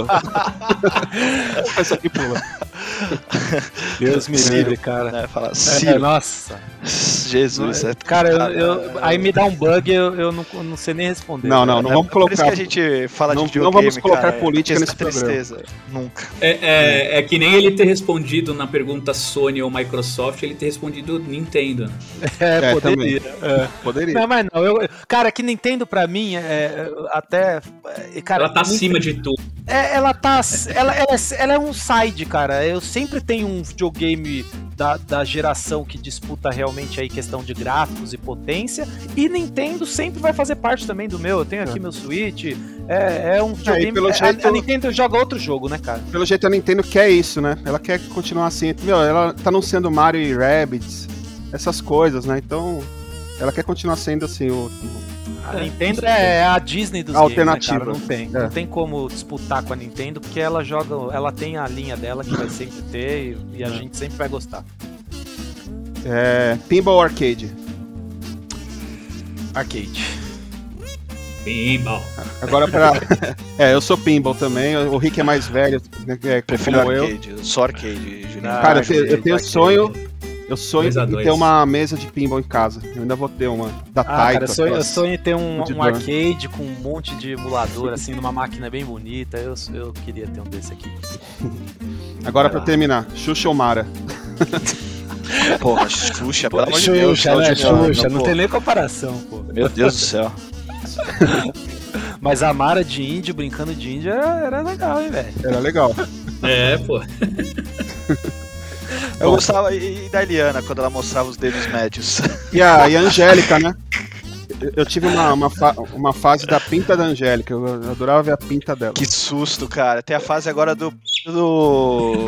Esse aqui pula. Deus me livre, cara. Né? Fala, É, Ciro, nossa. Jesus. é- Cara, eu, eu- aí me dá um bug, eu, eu não, não sei nem responder. Não, não, cara. não é vamos por isso colocar. que a gente fala não- de videogame, não vamos colocar cara, política é nesse tristeza. Nunca. É, é, é que nem ele ter respondido na pergunta Sony ou Microsoft, ele ter respondido Nintendo. né? É, É, poderia. É. Poderia. Não, mas não. Eu, cara, que Nintendo pra mim, é, é, até. é, Cara, Ela tá Nintendo- acima de tudo. É, ela tá. Ela, ela, é- ela é um side, cara. Eu sempre tenho um videogame da, da geração que disputa realmente aí questão de gráficos e potência, e Nintendo sempre vai fazer parte também do meu. Eu tenho aqui é. meu Switch, é, é um videogame. Pelo é, jeito, a, a Nintendo joga outro jogo, né, cara? Pelo jeito a Nintendo quer isso, né? Ela quer continuar assim. Meu, ela tá anunciando Mario e Rabbids, essas coisas, né? Então, ela quer continuar sendo assim o... A Nintendo é a Disney dos alternativa. games, né, cara? Não tem, é. não tem como disputar com a Nintendo, porque ela joga, ela tem a linha dela que vai sempre ter e, e a gente sempre vai gostar. É, Pinball Arcade. Arcade. Pinball. Agora pra... é, eu sou Pinball também, o Rick é mais velho, é, prefiro como arcade, eu. Só arcade, ah, Cara, eu, te, eu tenho arcade. sonho... Eu sonho dois a em dois. ter uma mesa de pinball em casa. Eu ainda vou ter uma da Ah, Taito. cara, eu sonho, eu aquelas- sonho em ter um, de um dor. arcade com um monte de emulador, assim, numa máquina bem bonita. Eu, eu queria ter um desse aqui. Agora Vai pra lá. terminar, Xuxa ou Mara? Porra, Xuxa, pelo amor de Deus. Xuxa, né? Xuxa, Xuxa, não pô. tem nem comparação, pô. Meu Deus do céu. Mas a Mara de índio, brincando de índio, era, era legal, hein, velho? Era legal. É, pô. Eu gostava e e da Eliana quando ela mostrava os dedos médios. E a, e a Angélica, né? Eu, eu tive uma, uma, fa- uma fase da pinta da Angélica. Eu adorava ver a pinta dela. Que susto, cara. Tem a fase agora do. do.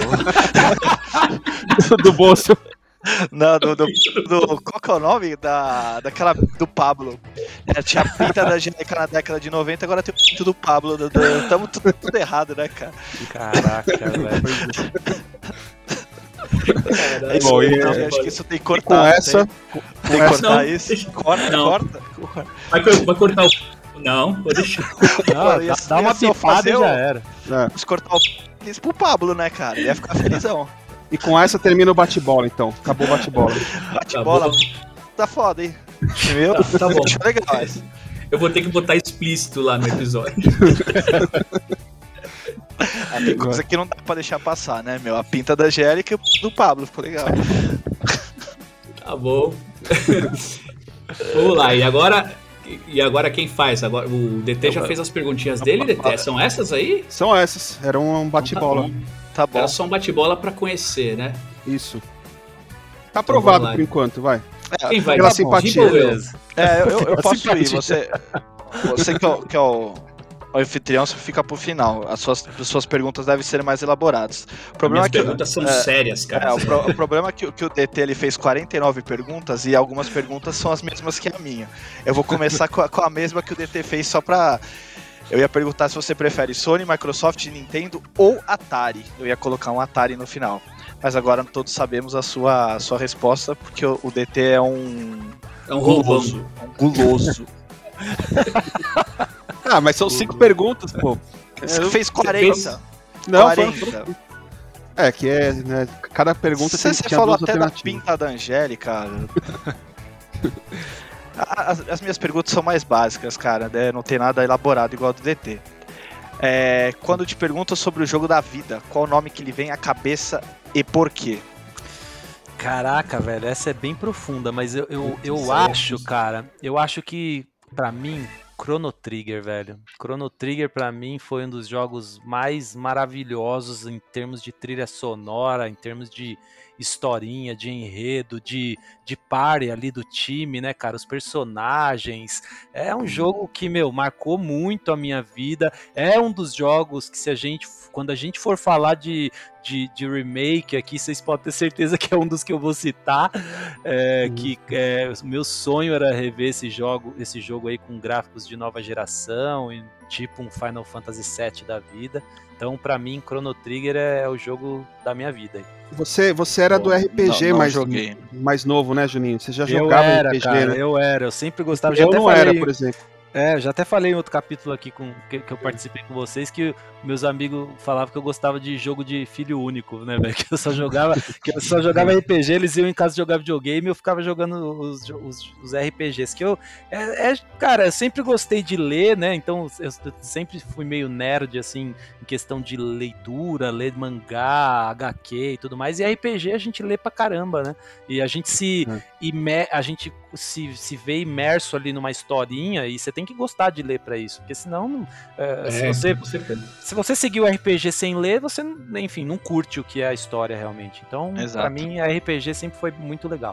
Do bolso. Não, do, do, do. Qual que é o nome? Da, daquela. Do Pablo. É, tinha a pinta da Angélica na década de noventa, agora tem o pinto do Pablo. Do, do, tamo tudo, tudo errado, né, cara? Caraca, velho. É isso, Bom, e- não, eu acho que isso tem que Com cortar. essa. Tem, Com tem que essa cortar Não, isso. deixa- Corta, não. corta. Vai, cor- vai cortar o. Não, vou deixar. Não, Ia- dá, dá uma ia só pipada fazer e o- já era. é. Se cortar o isso pro Pablo, né, cara? Ele ia ficar felizão. E com essa termina o bate-bola, então. Acabou o bate-bola. Bate Tá bola, bom. tá foda, hein? Meu, Tá, tá bom. acho legal essa. Eu vou ter que botar explícito lá no episódio. Ah, tem coisa que não dá pra deixar passar, né, meu? A pinta da Angélica e o do Pablo, ficou legal. Tá bom. Vamos lá, e agora. E agora quem faz? Agora, o D T já fez as perguntinhas dele, D T? São essas aí? São essas. Era um bate-bola. Tá bom. Tá bom. Era só um bate-bola pra conhecer, né? Isso. Tá Então aprovado vamos lá. por enquanto, vai. Quem vai? Pela Tá bom, simpatia. desenvolveu. É, eu, eu, eu posso ir. Simpatia. Você, você que é o, que é o, o anfitrião, você fica pro final. As suas, as suas perguntas devem ser mais elaboradas. O problema Minhas é que. perguntas são é, sérias, cara. É, o, pro- o problema é que, que o D T ele fez quarenta e nove perguntas e algumas perguntas são as mesmas que a minha. Eu vou começar com a, com a mesma que o D T fez só pra. Eu ia perguntar se você prefere Sony, Microsoft, Nintendo ou Atari. Eu ia colocar um Atari no final. Mas agora todos sabemos a sua, a sua resposta, porque o, o D T é um É um guloso. roubão. É um guloso. Ah, mas são cinco perguntas, pô. Você Eu- fez quarenta. Não, quarenta. foi- É, que é, né? Cada pergunta Você, tem, você tinha falou duas até da alternativas. pinta da Angélica. A- As, as minhas perguntas são mais básicas, cara, né? Não tem nada elaborado igual a do D T. É, quando te perguntam sobre o jogo da vida, qual o nome que lhe vem à cabeça e por quê? Caraca, velho, essa é bem profunda, mas eu, eu, eu Isso aí é acho, difícil. cara, eu acho que, pra mim, Chrono Trigger, velho. Chrono Trigger, pra mim, foi um dos jogos mais maravilhosos em termos de trilha sonora, em termos de historinha, de enredo, de, de party ali do time, né, cara? Os personagens. É um jogo que, meu, marcou muito a minha vida. É um dos jogos que, se a gente, quando a gente for falar de, de, de remake aqui, vocês podem ter certeza que é um dos que eu vou citar. É, Uhum. que é, o meu sonho era rever esse jogo, esse jogo aí com gráficos de nova geração, e tipo um Final Fantasy sete da vida. Então, pra mim, Chrono Trigger é o jogo da minha vida. Você, você era do Bom, R P G não- não mais, joguei. mais novo, né, Juninho? Você já Eu jogava era, R P G, cara, né? eu era, eu sempre gostava. Já Eu até não falei, era, por exemplo. É, eu já até falei em outro capítulo aqui com, que, que eu participei com vocês que meus amigos falavam que eu gostava de jogo de filho único, né, velho? Que eu só jogava, que eu só jogava R P G, eles iam em casa jogar videogame e eu ficava jogando os, os, os R P Gs. Que eu, é, é, cara, eu sempre gostei de ler, né? Então eu sempre fui meio nerd, assim, em questão de leitura, ler mangá, H Q e tudo mais. E R P G a gente lê pra caramba, né? E a gente se. É. Ime, a gente se, se vê imerso ali numa historinha e você tem que gostar de ler pra isso, porque senão é, É, se, você, com certeza. se você seguir o R P G sem ler, você, enfim, não curte o que é a história realmente. Então, Exato. pra mim, R P G sempre foi muito legal.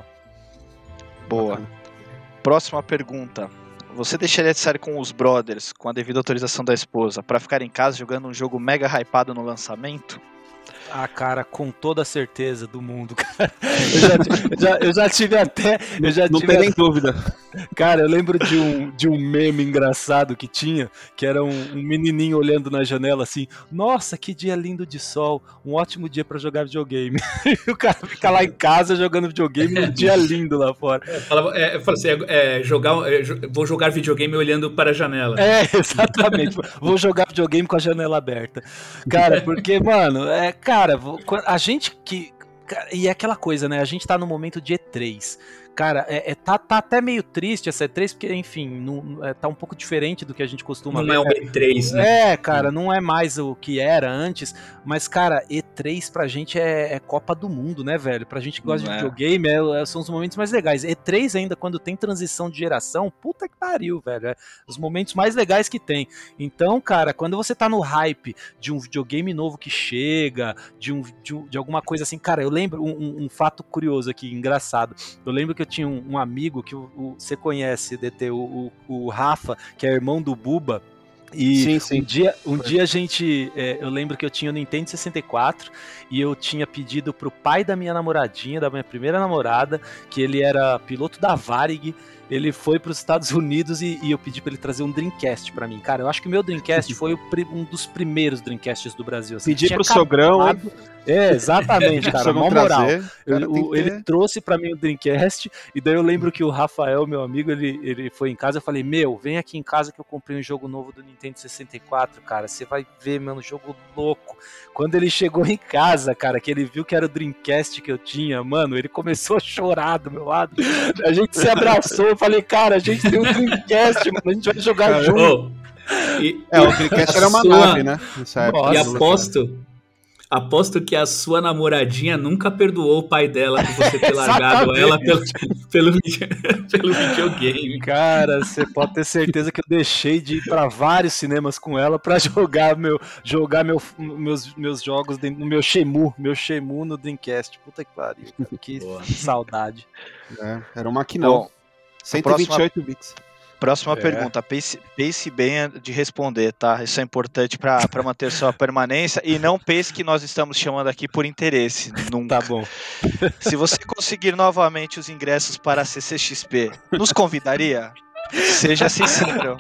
Boa. Próxima pergunta. Você deixaria de sair com os brothers, com a devida autorização da esposa, pra ficar em casa jogando um jogo mega hypado no lançamento? Ah, cara, com toda a certeza do mundo, cara. Eu já, eu já, eu já tive até... Eu já Não tive tem nem dúvida. Cara, eu lembro de um, de um meme engraçado que tinha, que era um, um menininho olhando na janela assim, nossa, que dia lindo de sol, um ótimo dia pra jogar videogame. E o cara fica lá em casa jogando videogame num dia lindo lá fora. Eu falava, é, eu falava assim, é, é, jogar, é, vou jogar videogame olhando para a janela. É, exatamente. Vou jogar videogame com a janela aberta. Cara, porque, mano, é, cara, a gente que... E é aquela coisa, né? A gente tá no momento de E três. Cara, é, é, tá, tá até meio triste essa E três, porque, enfim, não, é, tá um pouco diferente do que a gente costuma não ver. Não é o E três, né? É, cara, não é mais o que era antes, mas, cara, E três pra gente é, é Copa do Mundo, né, velho? Pra gente que gosta Não de é. videogame, é, é, são os momentos mais legais. E três ainda, quando tem transição de geração, puta que pariu, velho. É os momentos mais legais que tem. Então, cara, quando você tá no hype de um videogame novo que chega, de, um, de, um, de alguma coisa assim, cara, eu lembro um, um, um fato curioso aqui, engraçado. Eu lembro que eu tinha um, um amigo que o, o, você conhece, D T, o, o, o Rafa, que é irmão do Buba. E Sim, sim. um dia, um dia a gente, é, eu lembro que eu tinha o Nintendo sessenta e quatro e eu tinha pedido pro pai da minha namoradinha, da minha primeira namorada, que ele era piloto da Varig, ele foi para os Estados Unidos e, e eu pedi para ele trazer um Dreamcast para mim. Cara, eu acho que o meu Dreamcast foi o, um dos primeiros Dreamcasts do Brasil. Assim, Pedi pro sogrão, hein? É, exatamente, cara, mó moral. Cara, o, ter... Ele trouxe pra mim o Dreamcast, e daí eu lembro que o Rafael, meu amigo, ele, ele foi em casa, eu falei, meu, vem aqui em casa que eu comprei um jogo novo do Nintendo sessenta e quatro, cara, você vai ver, mano, um jogo louco. Quando ele chegou em casa, cara, que ele viu que era o Dreamcast que eu tinha, mano, ele começou a chorar do meu lado, a gente se abraçou, eu falei, cara, a gente tem um Dreamcast, mano, a gente vai jogar cara, junto. Oh, e, é, o Dreamcast era uma sua... nave, né? Nossa, e aposto... Aposto que a sua namoradinha nunca perdoou o pai dela por você ter largado ela pelo, pelo, pelo videogame. Cara, você pode ter certeza que eu deixei de ir pra vários cinemas com ela pra jogar, meu, jogar meu, meus, meus jogos no meu Shenmue, meu Shenmue no Dreamcast. Puta que pariu, cara. Que Boa. Saudade. É, era um maquinão. cento e vinte e oito bits. Próxima é. pergunta, pense, pense bem de responder, tá? Isso é importante para manter sua permanência e não pense que nós estamos chamando aqui por interesse, nunca. Tá bom. Se você conseguir novamente os ingressos para a C C X P, nos convidaria? Seja sincero.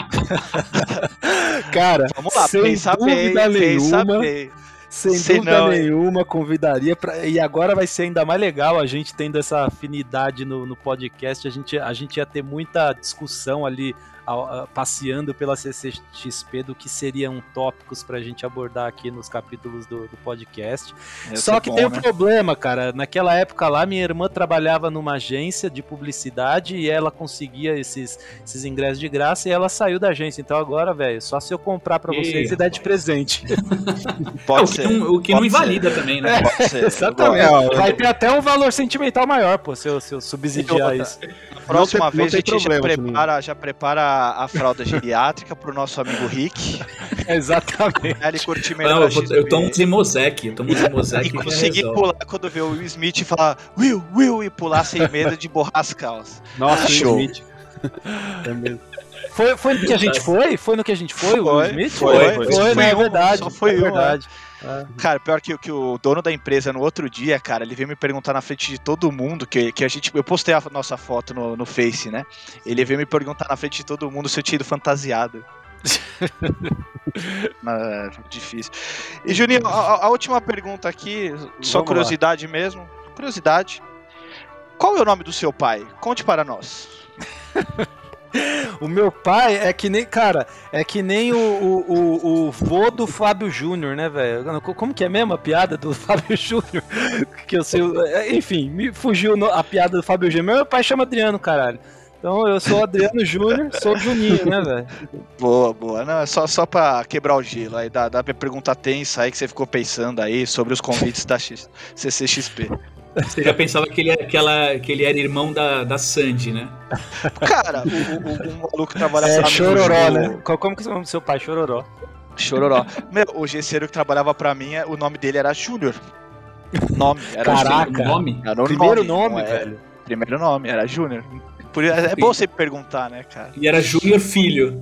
Cara, vamos lá, sem pensa bem, pensa bem. Sem Sei dúvida não, nenhuma, convidaria pra... E agora vai ser ainda mais legal, a gente tendo essa afinidade no, no podcast, a gente, a gente ia ter muita discussão ali, a, a, passeando pela C C X P do que seriam tópicos pra gente abordar aqui nos capítulos do, do podcast. Esse Só que bom, tem um né? problema, cara, naquela época lá, minha irmã trabalhava numa agência de publicidade e ela conseguia esses, esses ingressos de graça e ela saiu da agência, então agora, velho, só se eu comprar pra vocês e, e dar de presente. Pode ser. Um, o que Pode não invalida ser. Também, né? Pode ser. Exatamente. Vai ter até um valor sentimental maior, pô, se eu, se eu subsidiar eu, isso. Na próxima tem, vez a gente problema, já, prepara, já prepara a fralda geriátrica pro nosso amigo Rick. Exatamente. Ele curtir melhor. Não, eu, vou, eu tomo Zimosec. Eu tomo Zimosec. E conseguir pular quando vê o Will Smith e falar Will, Will, e pular sem medo de borrar as calças. Nossa, show. Smith. É mesmo. Foi, foi no que a gente foi? Foi no que a gente foi, foi o Will Smith? Foi, foi, foi, foi, foi é verdade. Só foi é eu, verdade. É. Cara, pior que, que o dono da empresa no outro dia, cara, ele veio me perguntar na frente de todo mundo, que, que a gente, eu postei a nossa foto no, no Face, né? Ele veio me perguntar na frente de todo mundo se eu tinha ido fantasiado. Mas, difícil. E Juninho, a, a última pergunta aqui, só Vamos curiosidade lá. mesmo. Curiosidade. Qual é o nome do seu pai? Conte para nós. O meu pai é que nem, cara, é que nem o, o, o, o vô do Fábio Júnior, né, velho? Como que é mesmo a piada do Fábio Júnior? Que eu sei, enfim, me fugiu a piada do Fábio Júnior. Meu pai chama Adriano, caralho. Então eu sou Adriano Júnior, sou o Juninho, né, velho? Boa, boa. Não, é só, só pra quebrar o gelo. Aí dá, dá pra pergunta tensa aí que você ficou pensando aí sobre os convites da X, C C X P. Você já pensava que ele era, que ela, que ele era irmão da, da Sandy, né? Cara, o, o, o maluco que trabalha É pra mim, Chororó, o- né? Qual- Como que é o nome do seu pai? Chororó. Chororó. Meu, o gesseiro que trabalhava pra mim, o nome dele era Júnior. Nome, era Caraca. O nome? Era o Primeiro nome, nome, não é- velho. Primeiro nome, era Júnior. Por isso- É bom você perguntar, né, cara? E era Júnior Filho.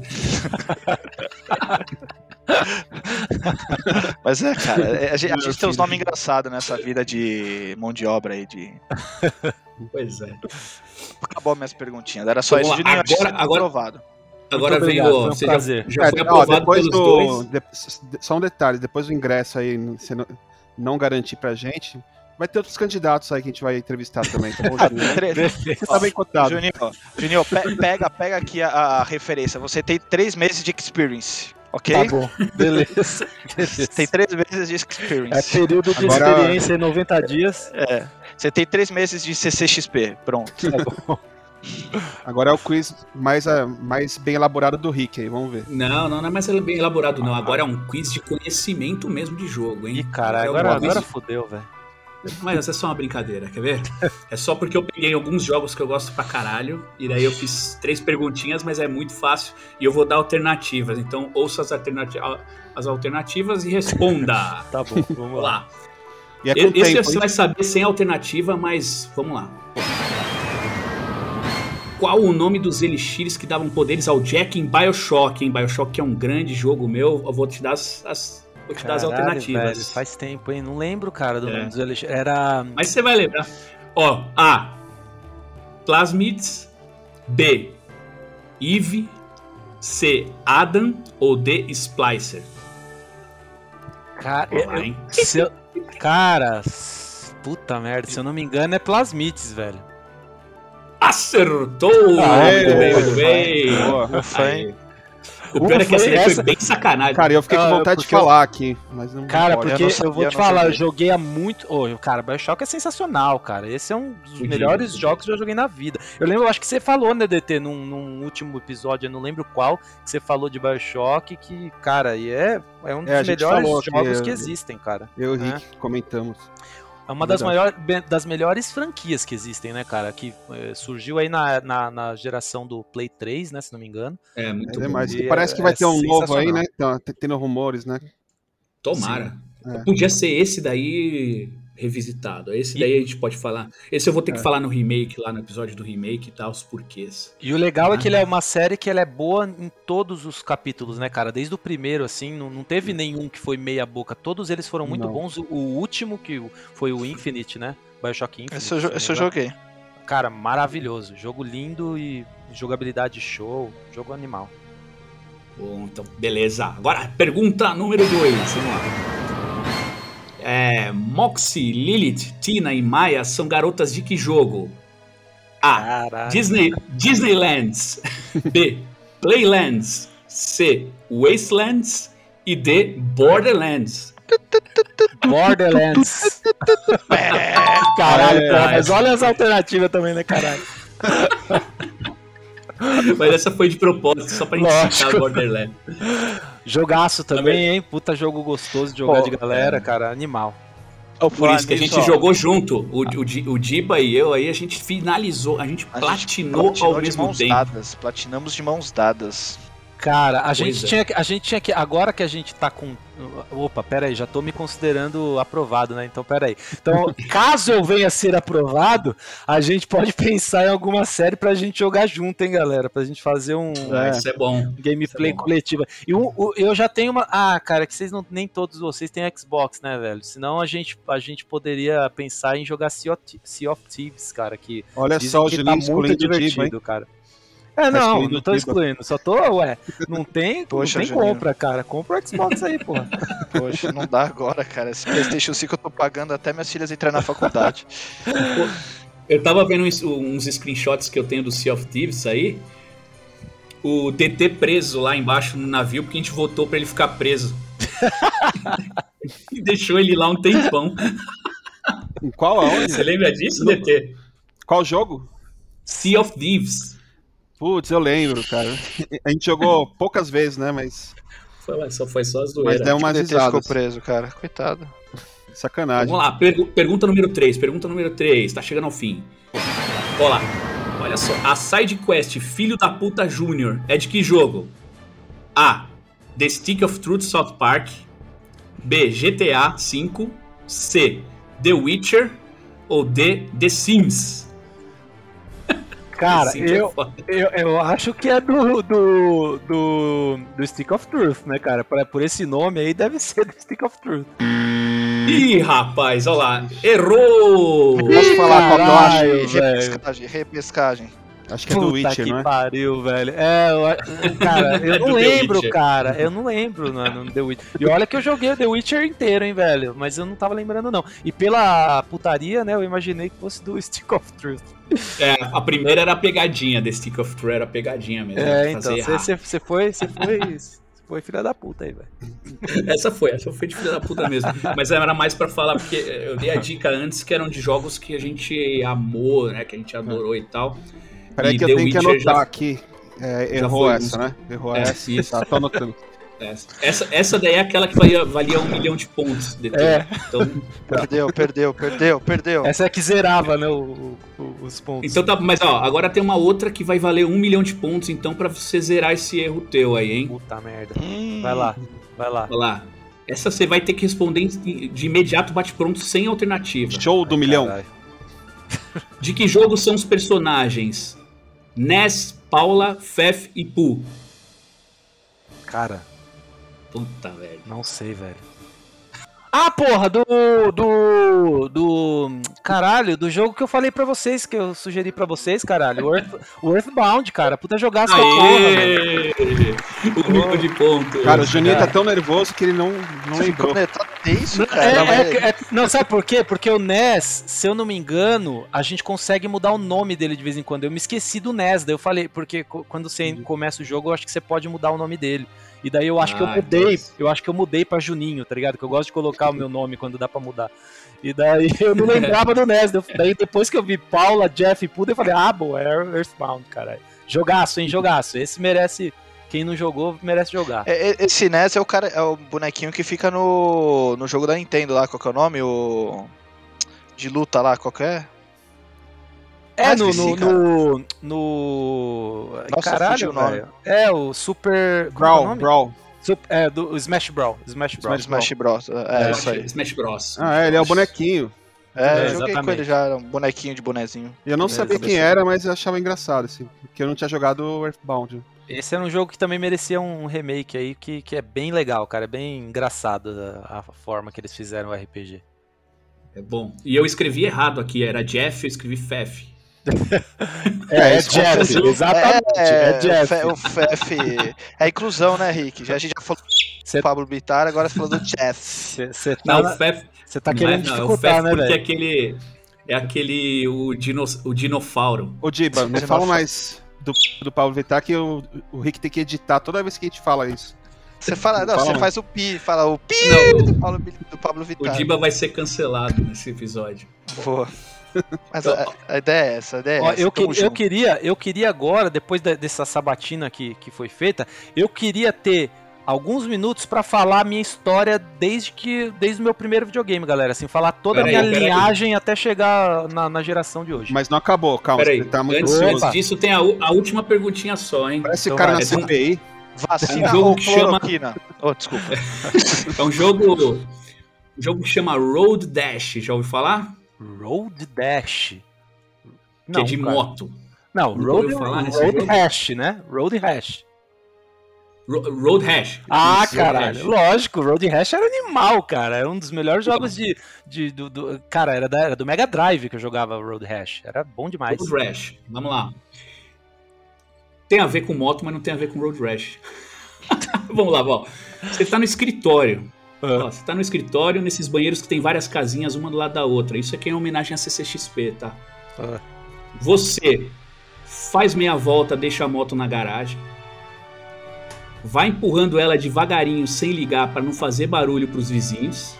Mas é, cara, é, a gente, a gente tem uns nomes engraçados nessa vida de mão de obra aí. De... Pois é. Acabou minhas perguntinhas. Era só Vamos isso, lá, Juninho. Acho que agora- você tá agora- aprovado. Agora vem obrigado, o. foi um Você já, prazer. já foi É, ó, aprovado depois pelos do, dois. de- só um detalhe, depois do ingresso aí, você não, não garantir pra gente, vai ter outros candidatos aí que a gente vai entrevistar também, tá bom, Juninho? Tre- Você tá bem cotado. Juninho, Juninho pe- pega, pega aqui a, a referência. Você tem três meses de experience, ok? Tá bom, beleza. beleza. Tem três meses de É experience. período de Agora- experiência em noventa dias. É. Você tem três meses de C C X P. Pronto. Tá bom. Agora é o quiz mais, ah, mais bem elaborado do Rick aí, vamos ver. Não, não, não é mais bem elaborado, não. Agora é um quiz de conhecimento mesmo de jogo, hein? Ih, cara, é um agora, quiz agora de- fodeu, velho. Mas essa é só uma brincadeira, quer ver? É só porque eu peguei alguns jogos que eu gosto pra caralho, e daí eu fiz três perguntinhas, mas é muito fácil, e eu vou dar alternativas. Então ouça as, alternati as alternativas e responda. Tá bom, vamos Vamos lá. lá. E é com Esse tempo, você hein? vai saber sem alternativa, mas vamos lá. Qual o nome dos elixires que davam poderes ao Jack em BioShock? Em BioShock, que é um grande jogo meu, eu vou te dar as, as- vou te dar as Caralho, alternativas. velho, faz tempo, hein? Não lembro, cara, do É. nome dos elixires. Era. Mas você vai lembrar. Ó, A. Plasmids. B. Eve. C. Adam. Ou D. Splicer. Cara, Vamos lá, eu- hein? se eu- cara, s- puta merda, se eu não me engano é Plasmids, velho. Acertou! Aê, muito bem, muito boa, bem. boa. Ufa, Aí. hein? O pior é que essa Ufa, daí foi essa- bem sacanagem. Cara, eu fiquei com Ah, vontade de porque eu- falar aqui, mas não Cara, pode. porque eu eu, não sabia, vou eu te não falar, sabia. eu joguei há muito. Ô, cara, BioShock é sensacional, cara. Esse é um dos Fudido, melhores fudido. jogos que eu já joguei na vida. Eu lembro, eu acho que você falou, né, D T, num, num último episódio, eu não lembro qual, que você falou de BioShock, que, cara, e é, é um dos É, a gente melhores falou que- jogos que existem, cara. Eu e o É. Rick comentamos. É uma das, Verdade. maior, be- das melhores franquias que existem, né, cara? Que eh, surgiu aí na, na, na geração do Play três, né, se não me engano. É, muito É, bom. mas E parece é- que vai é ter um novo aí, sensacional. né? Tá t- tendo rumores, né? Tomara. Sim, é. Podia ser esse daí revisitado. Esse daí a gente pode falar. Esse eu vou ter que É. falar no remake, lá no episódio do remake e tal, os porquês. E o legal é que Ah. ele é uma série que ela é boa em todos os capítulos, né, cara? Desde o primeiro, assim, não, não teve nenhum que foi meia boca. Todos eles foram muito Não. bons. O último, que foi o Infinite, né? BioShock Infinite. Esse eu, jo- se não esse eu me engano. joguei. Cara, maravilhoso. Jogo lindo e jogabilidade show. Jogo animal. Bom, então, beleza. Agora, pergunta número dois. Vamos lá. É, Moxie, Lilith, Tina e Maya são garotas de que jogo? A. Caralho. Disney, Disneylands. B. Playlands. C. Wastelands. E D. Borderlands. Borderlands. Caralho, É, porra, é. mas olha as alternativas também, né, caralho? Mas essa foi de propósito, só pra gente Lógico. citar Borderlands. Jogaço também, hein? Puta jogo gostoso de jogar Pô, de galera, cara. Animal. Oh, Por isso que a gente jogou junto. O, o, Di- o Diba e eu aí, a gente finalizou, a gente A gente platinou platinou ao de mesmo mãos tempo. dadas. Platinamos de mãos dadas. Cara, a Pois gente, é. tinha, que- a gente tinha que. Agora que a gente tá com. Opa, pera aí, já tô me considerando aprovado, né? Então, pera aí. Então, caso eu venha a ser aprovado, a gente pode pensar em alguma série pra gente jogar junto, hein, galera? Pra gente fazer um Ah, É. isso é bom. gameplay Isso é bom. coletiva. E um- o- eu já tenho uma. Ah, cara, que vocês não. Nem todos vocês têm Xbox, né, velho? Senão a gente, a gente poderia pensar em jogar Sea of, Sea of Thieves, cara, que Olha dizem só o que Julinho tá muito excluindo o Diba, hein? divertido, cara. É, Tá não, excluindo não o tô Diba. excluindo, só tô, ué, não tem, Poxa, não tem Julinho. compra, cara, compra o Xbox aí, porra. Poxa, não dá agora, cara. Esse PlayStation cinco eu tô pagando até minhas filhas entrarem na faculdade. Eu tava vendo uns, uns screenshots que eu tenho do Sea of Thieves aí. O D T preso lá embaixo no navio, porque a gente votou pra ele ficar preso. E deixou ele lá um tempão. Em qual aonde? Você lembra disso, D T? Qual jogo? Sea of Thieves. Putz, eu lembro, cara. A gente jogou poucas vezes, né? Mas, Foi, só foi só a mas zoeira. deu umas O D T ficou risadas. preso, cara. Coitado. Sacanagem. Vamos lá, pergu- pergunta número três. Pergunta número três. Tá chegando ao fim. Olá. Olha só. A side quest Filho da Puta Júnior é de que jogo? A. The Stick of Truth South Park. B. G T A cinco. C. The Witcher. Ou D. The Sims. Cara, The Sims é eu, foda. eu, eu acho que é do, do, do, do Stick of Truth, né, cara? Por, por esse nome aí deve ser do Stick of Truth. Ih, rapaz, olha lá. Errou! Posso falar qual que eu acho? Caralho, velho. Repescagem, repescagem. Acho que é do Puta Witcher, que não é? pariu, velho. É, eu, cara, eu É não do The lembro, Witcher. cara. Eu não lembro no, no The Witcher. E olha que eu joguei o The Witcher inteiro, hein, velho. Mas eu não tava lembrando, não. E pela putaria, né, eu imaginei que fosse do Stick of Truth. É, a primeira era a pegadinha, The Stick of Truth era a pegadinha mesmo. É, fazer então, errar. você foi, você foi, você foi filha da puta aí, velho. Essa foi, essa foi de filha da puta mesmo. Mas era mais pra falar, porque eu dei a dica antes que eram de jogos que a gente amou, né? Que a gente adorou e tal. Peraí E que eu The tenho que Witcher anotar já- aqui. É, já errou foi essa, um- né? Errou É, essa. isso. Tá, tô anotando. Essa, essa daí é aquela que valia, valia um milhão de pontos. D T. É. Então, Perdeu, perdeu, perdeu, perdeu. Essa é que zerava, né, o- o- os pontos. então tá, mas ó, agora tem uma outra que vai valer um milhão de pontos, então, pra você zerar esse erro teu aí, hein? Puta merda. Hum, Vai lá, vai lá. Olha lá. Essa você vai ter que responder em- de imediato, bate-pronto, sem alternativa. Show do milhão. Caralho. De que jogo são os personagens? Ness, Paula, Fef e Pooh. Cara, Puta, velho. não sei, velho. Ah, porra, do. Do. Do. Caralho, do jogo que eu falei pra vocês, que eu sugeri pra vocês, caralho. O Earth, o Earthbound, cara. Puta jogaço da porra, velho. Aê! Um milhão de pontos. Cara, o Juninho cara. tá tão nervoso que ele não, não Você ficou lembrou. tá tenso, Não, cara. é- Não, mas- é- é- não, sabe por quê? Porque o N E S, se eu não me engano, a gente consegue mudar o nome dele de vez em quando. Eu me esqueci do N E S, daí eu falei, porque co- quando você começa o jogo, eu acho que você pode mudar o nome dele. E daí eu acho que eu Ah, mudei, então- eu acho que eu mudei pra Juninho, tá ligado? Que eu gosto de colocar o meu nome quando dá pra mudar. E daí eu não lembrava do N E S. daí- Daí depois que eu vi Paula, Jeff e Puda, eu falei, ah, boa, é Earthbound, caralho. Jogaço, hein, jogaço. Esse merece, quem não jogou, merece jogar. É, é, Esse N E S é o cara, é o bonequinho que fica no, no jogo da Nintendo lá, qual que é o nome? O. De luta lá, qual que é? É, Ah, no, esqueci, no, cara. no, no... Nossa, Caralho, fugiu o nome. velho. É, o Super... como é o Brawl, nome? Brawl. Sup- É, do o Smash Brawl. Smash Brawl. Smash Bros. É, É, isso aí. Smash Bros. Ah, é, ele é o bonequinho. É, É, eu joguei com exatamente. ele já, era um bonequinho de bonezinho. Eu não É, sabia quem cabeçudo. era, mas eu achava engraçado, assim. Porque eu não tinha jogado o Earthbound. Esse era um jogo que também merecia um remake aí, que, que é bem legal, cara. É bem engraçado a, a forma que eles fizeram o R P G. É bom. E eu escrevi errado aqui, era Jeff, eu escrevi Fef. É, isso com Jeff, certeza. exatamente. É, Jeff. O Fe- o F é inclusão, né, Rick? Já, a gente já falou Cê- do Pablo Vittar, agora você falou do Jeff. Você tá, Não, na- o Fef. cê tá não querendo é, não, é o dificultar, Fef né, porque é velho? aquele. É aquele. O, dino, o Dinofauro. Ô, Diba, não Você fala não mais do, do Paulo Vittar que o, o Rick tem que editar toda vez que a gente fala isso. Você fala, não, Fala, você mano. faz o pi, fala o pi Não, do Pablo, do Pablo o Vittar. Diba vai ser cancelado nesse episódio. Boa. Mas a, a ideia é essa, a ideia é Ó, essa. eu, Tamo que- eu junto. queria, eu queria agora, depois da- dessa sabatina que, que foi feita, eu queria ter alguns minutos pra falar a minha história desde que desde o meu primeiro videogame, galera. Assim, falar toda Pera a aí, minha pera aí. linhagem até chegar na, na geração de hoje. Mas não acabou, calma. Peraí, Ele tá muito antes, ansioso. antes Opa. disso tem a, u- a última perguntinha só, hein? Parece Então o cara vai, na é de um- C P I. Vacina É um jogo ou que chama- cloroquina? Oh, desculpa. É um jogo. Um jogo que chama Road Dash, já ouviu falar? Road Dash. Que é de cara. moto. Não, Nunca Road, ouviu falar nesse Road jogo? Hash, né? Road Hash. Ro- Road Rash. Ah, Isso, Road caralho. Rash. Lógico, Road Rash era animal, cara. Era um dos melhores jogos de. de do, do- cara, era, da- era do Mega Drive que eu jogava Road Rash. Era bom demais. Road Rash. Vamos lá. Tem a ver com moto, mas não tem a ver com Road Rash. Vamos lá, Val. Você tá no escritório. Ó, você tá no escritório, nesses banheiros que tem várias casinhas, uma do lado da outra. Isso aqui é em homenagem a C C X P, tá? Ah. Você faz meia volta, deixa a moto na garagem. Vai empurrando ela devagarinho, sem ligar, para não fazer barulho pros vizinhos.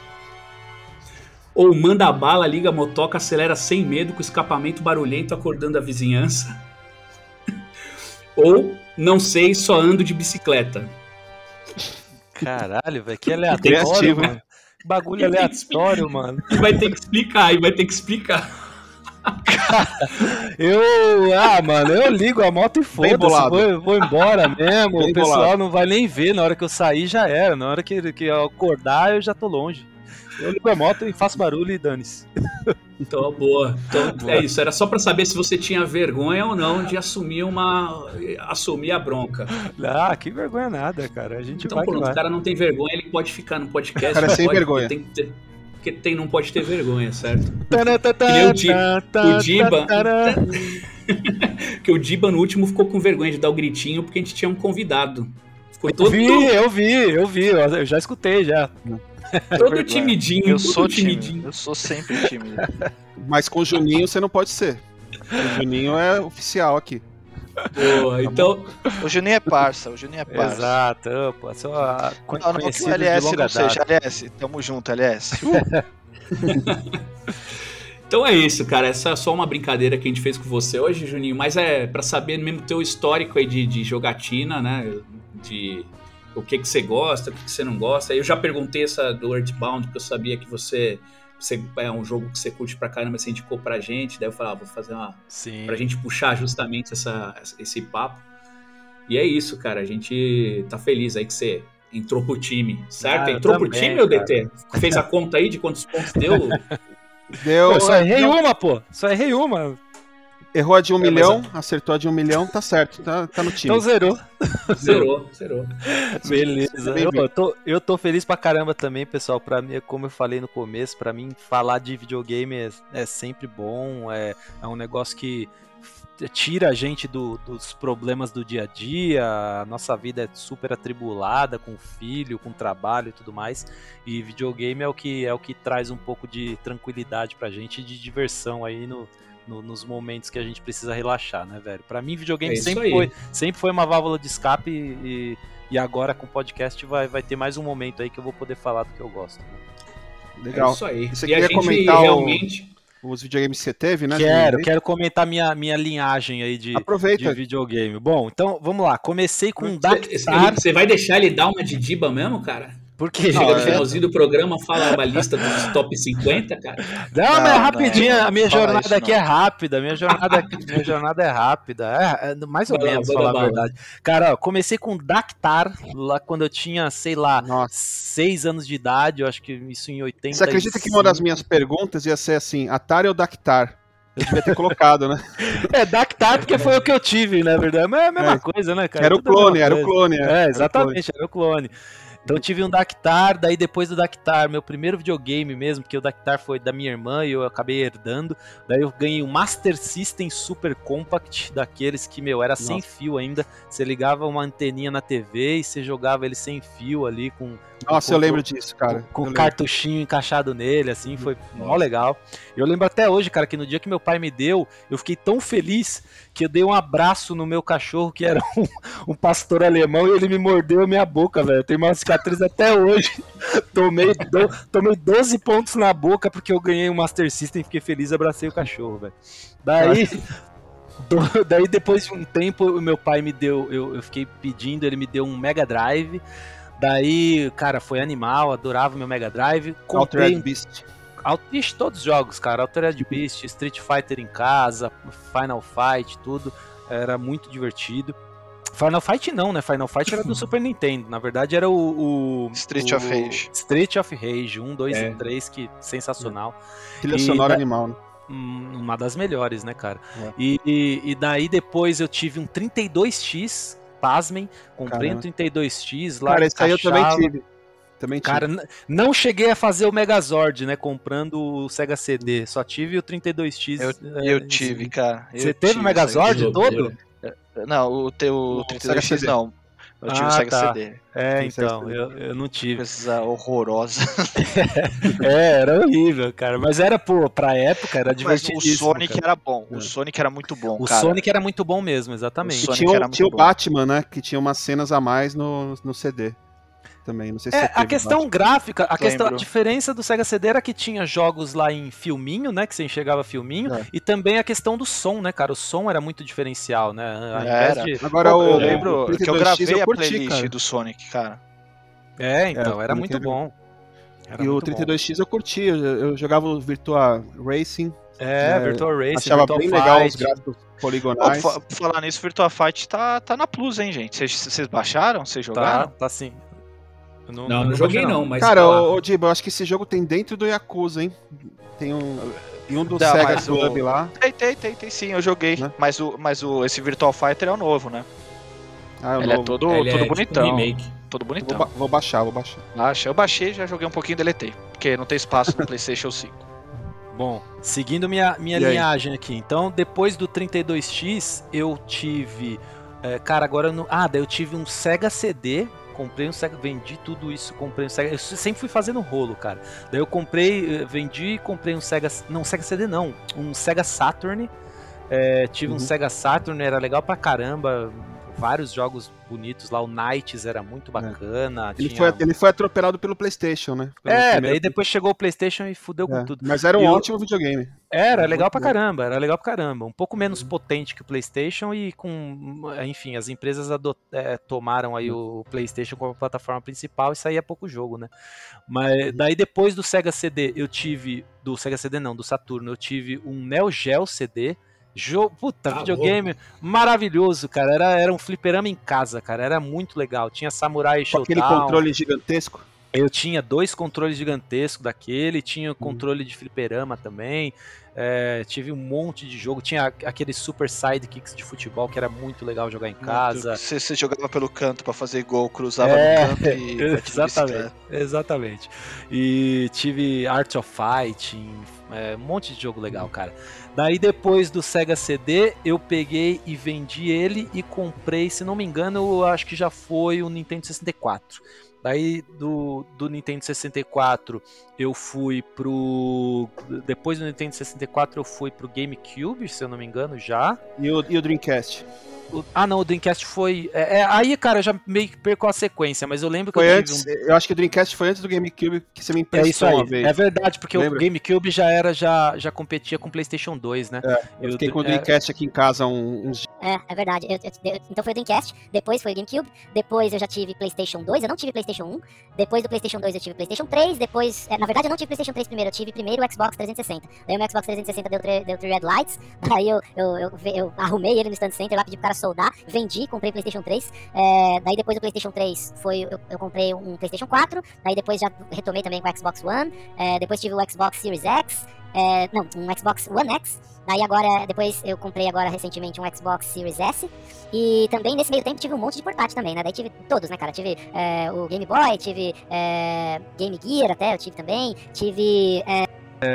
Ou manda a bala, liga a motoca, acelera sem medo, com escapamento barulhento, acordando a vizinhança. Ou, não sei, só ando de bicicleta. Caralho, velho, que aleatório, Criativo, mano. bagulho E tem que aleatório, mano. E vai ter que explicar, e vai ter que explicar. Eu, ah, mano, eu ligo a moto e foda-se, bolado. vou, vou embora mesmo. Bem O pessoal bolado. não vai nem ver, na hora que eu sair já era. Na hora que, que eu acordar, eu já tô longe. Eu ligo a moto e faço barulho e dane-se. Então, boa. Então, é isso. Era só pra saber se você tinha vergonha ou não de assumir uma. assumir a bronca. Ah, que vergonha nada, cara. A gente Então, vai que pronto, vai. o cara não tem vergonha, ele pode ficar no podcast. O cara é não sem pode, vergonha. Porque tem, porque tem, não pode ter vergonha, certo? Tará, tá, tá, Que nem o Di- tá, tá, o Diba. tará. Porque o Diba no último ficou com vergonha de dar o gritinho porque a gente tinha um convidado. Ficou Eu todo, vi, eu vi, eu vi. Eu já escutei já. todo timidinho. Eu todo sou timidinho. tímido. Eu sou sempre tímido. Mas com o Juninho você não pode ser. O Juninho é oficial aqui. Boa, então, O Juninho é parça, o Juninho é parça. Exato. Eu, pô, sou a- Não, não que conhecido o de L S longa não seja. data. L S, tamo junto, L S. então é isso, cara. Essa é só uma brincadeira que a gente fez com você hoje, Juninho. Mas é pra saber mesmo teu histórico aí de, de jogatina, né? De o que que você gosta, o que que você não gosta. Eu já perguntei essa do Earthbound, porque eu sabia que você, você é um jogo que você curte pra caramba, você indicou pra gente. Daí eu falei, ah, vou fazer uma... Sim. pra gente puxar justamente essa, esse papo. E é isso, cara. A gente tá feliz aí que você entrou pro time, certo? Ah, eu entrou pro também, time, ô D cara. T? Fez a conta aí de quantos pontos deu? Deu, Pô, só errei não, uma, pô. Só errei uma. errou a de um É, mas milhão, acertou a de um milhão, tá certo, tá, tá no time. Então zerou. Zerou, zerou. Beleza. Bem Eu, vindo. eu tô, eu tô feliz pra caramba também, pessoal. Pra mim, como eu falei no começo, pra mim falar de videogame é, é sempre bom. É, é um negócio que f- tira a gente do- dos problemas do dia a dia. A nossa vida é super atribulada com filho, com trabalho e tudo mais. E videogame é o que, é o que traz um pouco de tranquilidade pra gente e de diversão aí no. no- nos momentos que a gente precisa relaxar, né, velho? Pra mim, videogame É isso sempre aí. foi, sempre foi uma válvula de escape e, e agora com o podcast vai, vai ter mais um momento aí que eu vou poder falar do que eu gosto. É Legal. isso aí. Você E a queria gente comentar o- realmente... Os videogames que você teve, né? Quero, de- quero comentar minha, minha linhagem aí de, de Aproveita. videogame. Bom, então vamos lá. Comecei com um Você Dactar. você vai deixar ele dar uma de Diba mesmo, cara? Por quê? Chega no é. finalzinho do programa, fala uma lista dos top cinquenta, cara. Não, Não, mas é não, rapidinho, não, a minha não fala jornada isso, aqui não. é rápida, minha jornada, minha jornada é rápida, é, é mais ou Vai lá, menos, vai falar dar a bala. verdade. Cara, ó, comecei com Dactar, lá quando eu tinha, sei lá, Nossa. seis anos de idade, eu acho que isso em oitenta. Você acredita que uma das minhas perguntas ia ser assim, Atari ou Dactar? Eu devia ter colocado, né? É, Dactar porque foi o que eu tive, na verdade, mas é a mesma É. coisa, né, cara? Era o Tudo a mesma clone, era o coisa. clone. É, Era o clone. exatamente, era o clone. Então eu tive um Dactar, daí depois do Dactar, meu primeiro videogame mesmo, porque o Dactar foi da minha irmã e eu acabei herdando. Daí eu ganhei um Master System Super Compact, daqueles que, meu, era sem fio ainda. Você ligava uma anteninha na T V e você jogava ele sem fio ali, com Nossa, eu lembro disso, cara. com Eu o lembro. cartuchinho encaixado nele, assim, foi mó legal. Eu lembro até hoje, cara, que no dia que meu pai me deu, eu fiquei tão feliz que eu dei um abraço no meu cachorro, que era um, um pastor alemão, e ele me mordeu a minha boca, velho. Eu tenho uma cicatriz até hoje. Tomei, do, tomei doze pontos na boca porque eu ganhei um Master System, fiquei feliz, abracei o cachorro, velho. Daí... do- daí depois de um tempo, o meu pai me deu, eu, eu fiquei pedindo, ele me deu um Mega Drive. Daí, cara, foi animal, adorava meu Mega Drive. Comprei Altered um Beast. Al- Ixi, todos os jogos, cara. Altered Beast, Street Fighter em casa, Final Fight, tudo. Era muito divertido. Final Fight não, né? Final Fight era do Super Nintendo. Na verdade era o... o Street o of Rage. Street of Rage, um, dois É. e três, que sensacional. Trilha E sonora da- animal, né? Hum, Uma das melhores, né, cara? É. E, e, e daí depois eu tive um trinta e dois X, pasmem. Comprei Caramba. um trinta e dois X lá. Cara, esse aí eu também encaixava. tive. Também tive. Cara, n- não cheguei a fazer o Megazord, né? Comprando o Sega C D. Só tive o trinta e dois X. Eu, é, eu tive, cara. eu Você teve tive o Megazord isso aí. todo? Não, o teu O trinta e dois Sega X C D. não. Eu tive Ah, o Sega tá. C D. É, Sim, Sega então, C D. eu, eu não tive. Coisa horrorosa. É, era horrível, cara. Mas era, pô, pra época, era Mas o divertidíssimo. Sonic cara. era bom. O É. Sonic era muito bom, O cara. Sonic era muito bom mesmo, exatamente. O Sonic Tinha, o- era muito tinha o bom. Batman, né? Que tinha umas cenas a mais no, no C D. Também, não sei se É, você a teve questão gráfica, a, questão, a Lembro. diferença do Sega C D era que tinha jogos lá em filminho, né? Que você enxergava filminho, É. e também a questão do som, né, cara? O som era muito diferencial, né? Ao invés Era. de- Batman. Agora Pô, o, eu o lembro trinta e que eu dois X gravei eu a curti, playlist cara. do Sonic, cara. É, então, É, era eu muito entendo. bom. Era E o muito trinta e bom. dois X eu curti, eu, eu jogava o Virtua Racing, É, É, Virtual Racing, achava Virtual bem Fight. legal os gráficos Ó, poligonais. fa- falar nisso, Virtua Fight tá, tá na Plus, hein, gente? Vocês- Vocês baixaram? Vocês Tá, jogaram? tá sim. Eu Não, eu não baixei, joguei não, mas Cara, tá lá. ô, ô Diba, eu acho que esse jogo tem dentro do Yakuza, hein? Tem um, em um do Não, Sega mas o- Club lá. Tem, tem, tem, tem sim, eu joguei. Né? Mas, o, mas o, esse Virtual Fighter é o novo, né? Ah, é o Ele é novo. todo, Ele todo é tipo um bonitão. remake. todo Vou, bonitão. ba- vou baixar, vou baixar. Baixa, eu baixei, já joguei um pouquinho e deletei. Porque não tem espaço no PlayStation cinco. Bom, seguindo minha, minha E aí? linhagem aqui. Então, depois do trinta e dois X, eu tive. é, cara, agora eu não. Ah, daí eu tive um Sega C D. Comprei um Sega. Vendi tudo isso, comprei um Sega. Eu sempre fui fazendo rolo, cara. Daí eu comprei, eh, vendi e comprei um Sega. Não, Sega C D não. Um Sega Saturn. É, tive Uhum. um Sega Saturn, era legal pra caramba. Vários jogos bonitos lá. O Knights era muito bacana. Ele, tinha- foi, ele foi atropelado pelo PlayStation, né? Pelo É, primeiro- daí depois chegou o PlayStation e fudeu com É, tudo. Mas era um E eu- ótimo videogame. Era Muito legal pra bom. caramba, era legal pra caramba. Um pouco menos potente que o PlayStation e com, enfim, as empresas adot- é, tomaram aí o PlayStation como plataforma principal e saía pouco jogo, né? Mas daí depois do Sega C D eu tive, do Sega C D não, do Saturno, eu tive um Neo Geo C D. Jogo, puta, Tá videogame maravilhoso, cara. Era, era um fliperama em casa, cara. Era muito legal. Tinha Samurai Com aquele Showdown. controle gigantesco. Eu tinha dois controles gigantescos daquele, tinha Uhum. o controle de fliperama também, é, tive um monte de jogo, tinha aqueles super sidekicks de futebol que era muito legal jogar em casa. Você, você jogava pelo canto pra fazer gol, cruzava É, no canto e batia de Exatamente, bicicleta. exatamente. E tive Art of Fighting, é, um monte de jogo legal, cara. Daí depois do Sega C D, eu peguei e vendi ele e comprei, se não me engano, eu acho que já foi o Nintendo sessenta e quatro. Daí do, do Nintendo sessenta e quatro eu fui pro. Depois do Nintendo sessenta e quatro eu fui pro GameCube, se eu não me engano, já. E o, e o Dreamcast. O- ah, não, o Dreamcast foi. É, é, aí, cara, eu já meio que perco a sequência, mas eu lembro que Foi eu antes, tive um. eu acho que o Dreamcast foi antes do GameCube que você me É emprestou isso aí, uma vez. é verdade, porque Lembra? o GameCube já era, já, já competia com o PlayStation dois, né? Eu E fiquei com o é, Dreamcast aqui em casa um- uns É, é verdade. Eu- eu- eu- então foi o Dreamcast, depois foi o GameCube, depois eu já tive PlayStation dois, eu não tive PlayStation um, depois do PlayStation dois eu tive PlayStation três, depois... é, na verdade eu não tive PlayStation três primeiro, eu tive primeiro o Xbox trezentos e sessenta. Daí o meu Xbox trezentos e sessenta deu, tre- deu three red lights, daí eu, eu, eu, ve- eu arrumei ele no stand center lá, pedi pro cara soldar, vendi, comprei PlayStation três, é, daí depois do PlayStation três foi, eu, eu comprei um PlayStation quatro, daí depois já retomei também com o Xbox One, é, depois tive o Xbox Series X, é, não, um Xbox One X, daí agora, depois eu comprei agora recentemente um Xbox Series S, e também nesse meio tempo tive um monte de portátil também, né, daí tive todos, né, cara, tive é, o Game Boy, tive é, Game Gear até, eu tive também, tive é,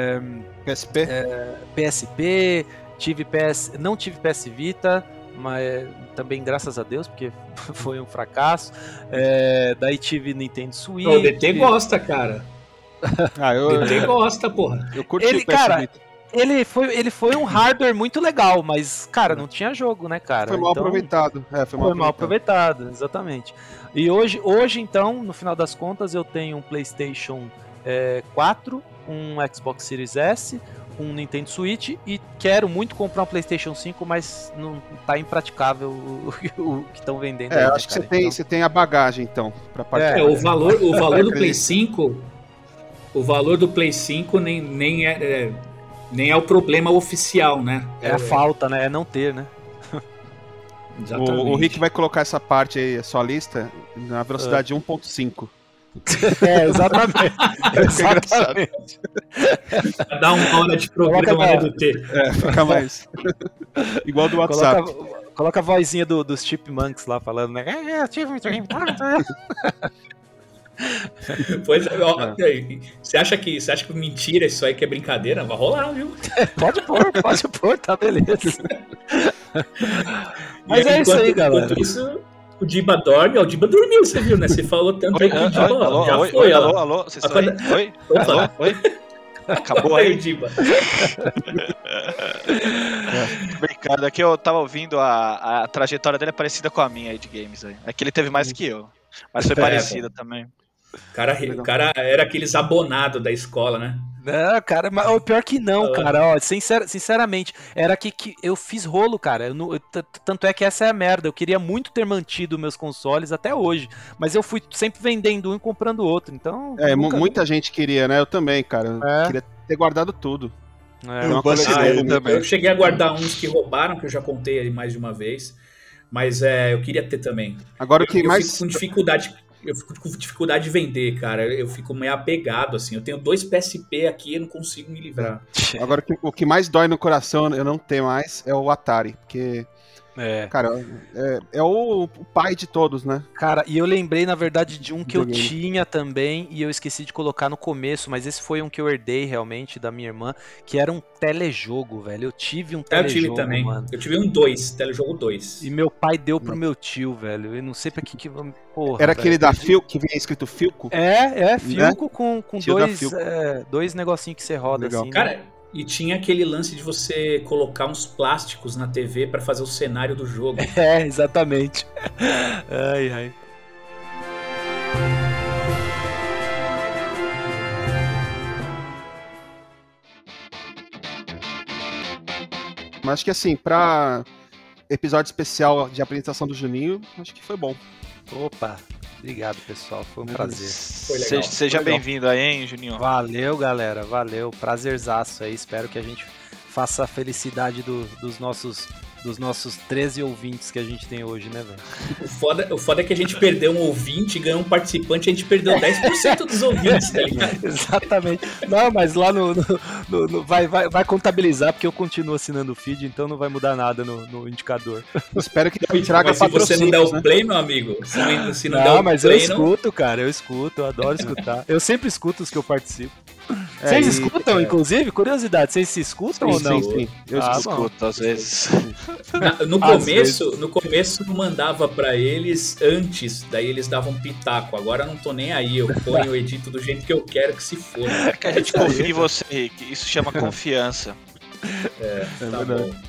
P S P. P S P, tive P S, não tive P S Vita, mas também graças a Deus, porque foi um fracasso. É, daí tive Nintendo Switch. O D T gosta, cara. Ah, eu, O D T gosta, porra. eu curti Ele, o P S cara, Vita. Ele foi, ele foi um hardware muito legal, mas, cara, não tinha jogo, né, cara? Foi mal Então, aproveitado. É, foi mal Foi mal aproveitado. aproveitado, exatamente. E hoje, hoje, então, no final das contas, eu tenho um PlayStation é, quatro, um Xbox Series S, um Nintendo Switch e quero muito comprar um PlayStation cinco, mas não tá impraticável o, o que estão vendendo. É, aí, eu né, acho que você cara? tem, Então, você tem a bagagem, então, pra partir. É, o valor, o valor do Play Acredito. cinco. O valor do Play cinco nem, nem, é, é- nem é o problema oficial, né? é a falta, né? É não ter, né? Exatamente. O, o Rick vai colocar essa parte aí, a sua lista, na É. velocidade um ponto cinco. É, exatamente. Exatamente. Dá uma hora de programa, Coloca né, na- do T. É, fica mais. Igual do WhatsApp. Coloca, coloca a vozinha do, dos Chipmunks lá falando, né? É, eu tive um videogame. Pois é, ó, você acha que você acha que mentira isso aí que é brincadeira? Vai rolar, viu? Pode pôr, pode pôr, tá beleza. Mas E é isso enquanto- aí, galera. Enquanto isso, o Diba dorme, ó, o Diba dormiu, você viu, né? Você falou tanto aí que o Diba Oi, alô, já oi, foi, oi, ó. alô, alô, vocês estão aí? Acorda- Oi? Opa. Alô, oi? Acabou Aí, aí? Diba. Brincando, aqui eu tava ouvindo a, a trajetória dele é parecida com a minha aí de games aí. É que ele teve mais que eu, mas foi É, parecida também. O cara, o cara era aqueles abonados da escola, né? Não, cara, mas o pior que não, cara, ó, sincer, sinceramente, era que, que eu fiz rolo, cara, eu não, eu, tanto é que essa é a merda, eu queria muito ter mantido meus consoles até hoje, mas eu fui sempre vendendo um e comprando outro, então... É, nunca... muita gente queria, né, eu também, cara, é. queria ter guardado tudo. É, eu, ah, eu, também. eu cheguei a guardar uns que roubaram, que eu já contei ali mais de uma vez, mas é, eu queria ter também. Agora o que eu, eu mais... fico com dificuldade... Eu fico com dificuldade de vender, cara. Eu fico meio apegado, assim. Eu tenho dois P S P aqui e eu não consigo me livrar. Agora, o que mais dói no coração, eu não tenho mais, é o Atari. Porque, é. cara, é, é o, o pai de todos, né? Cara, e eu lembrei, na verdade, de um que eu Videogame. tinha também e eu esqueci de colocar no começo, mas esse foi um que eu herdei realmente da minha irmã, que era um telejogo, velho. Eu tive um Eu telejogo, tive também. mano. Eu tive um dois, telejogo dois. E meu pai deu pro meu tio, velho. Eu não sei pra que que... Porra, Era velho. aquele da Filco, que vinha escrito Filco? É, é, Filco com, com Tio da dois, Filco. é, dois negocinhos que você roda Legal. assim. Cara, né? e tinha aquele lance de você colocar uns plásticos na T V pra fazer o cenário do jogo. É, exatamente. Ai, ai. Mas acho que assim, pra episódio especial de apresentação do Juninho, acho que foi bom. Opa, obrigado, pessoal. Foi um prazer. Foi legal. Seja, seja Foi legal. bem-vindo aí, hein, Juninho? Valeu, galera. Valeu. Prazerzaço aí. Espero que a gente faça a felicidade do- dos nossos dos nossos treze ouvintes que a gente tem hoje, né, velho? O foda, o foda é que a gente perdeu um ouvinte, ganhou um participante, a gente perdeu dez por cento dos ouvintes, tá ligado? Exatamente. Não, mas lá no, no- no- no- vai, vai, vai contabilizar, porque eu continuo assinando o feed, então não vai mudar nada no, no indicador. Espero que traga Mas se você não der patrocínios, o né? play, meu amigo, se não, se não, der Não, o mas eu play, não... escuto, cara, eu escuto, eu adoro escutar. Eu sempre escuto os que eu participo. É, Vocês e- escutam, é. inclusive? Curiosidade, vocês se escutam Sim, ou não? sim, sim. Eu Ah, escuto. bom. Escuto, às vezes. Na- no, Às começo, no começo eu mandava pra eles antes, daí eles davam pitaco. Agora eu não tô nem aí, eu ponho, eu edito do jeito que eu quero que se for. É que a gente confia em você, Rick. Isso chama confiança. É, tá verdade. bom.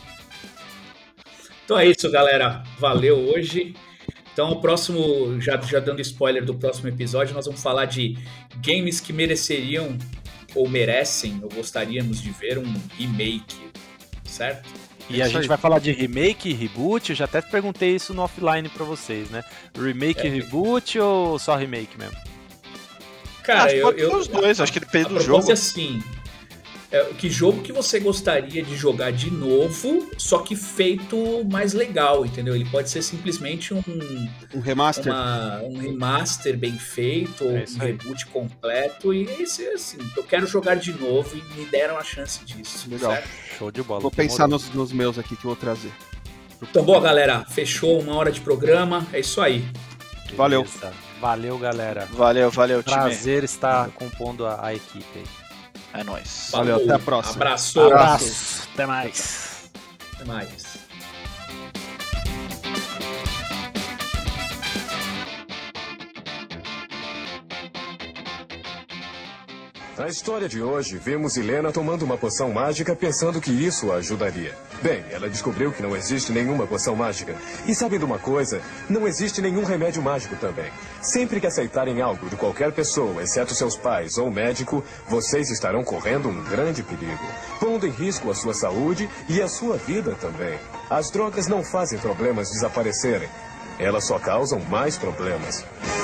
Então é isso, galera. Valeu hoje. Então, o próximo, já, já dando spoiler do próximo episódio, nós vamos falar de games que mereceriam ou merecem, ou gostaríamos de ver um remake, certo? E É a isso gente aí. vai falar de remake, reboot, eu já até perguntei isso no offline pra vocês, né? Remake, É. reboot ou só remake mesmo? Cara, acho que eu, pode ser eu, os dois, acho que depende a do proposta jogo. é assim, é, que jogo que você gostaria de jogar de novo, só que feito mais legal, entendeu? Ele pode ser simplesmente um, Um remaster. uma- um remaster bem feito, ou É um isso aí. reboot completo, e esse, assim, eu quero jogar de novo e me deram a chance disso. Legal. certo? Show de bola. Vou pensar demorou. nos, nos meus aqui que eu vou trazer. Então, boa, galera, fechou uma hora de programa, é isso aí. Valeu. Beleza. Valeu, galera. Valeu, valeu, time. Prazer estar compondo a, a equipe aí. É nóis. Valeu, Falou, até a próxima. Abraço. Abraço. Até mais. Até mais. Na história de hoje, vemos Helena tomando uma poção mágica pensando que isso a ajudaria. Bem, ela descobriu que não existe nenhuma poção mágica. E sabem de uma coisa? Não existe nenhum remédio mágico também. Sempre que aceitarem algo de qualquer pessoa, exceto seus pais ou médico, vocês estarão correndo um grande perigo, pondo em risco a sua saúde e a sua vida também. As drogas não fazem problemas desaparecerem. Elas só causam mais problemas.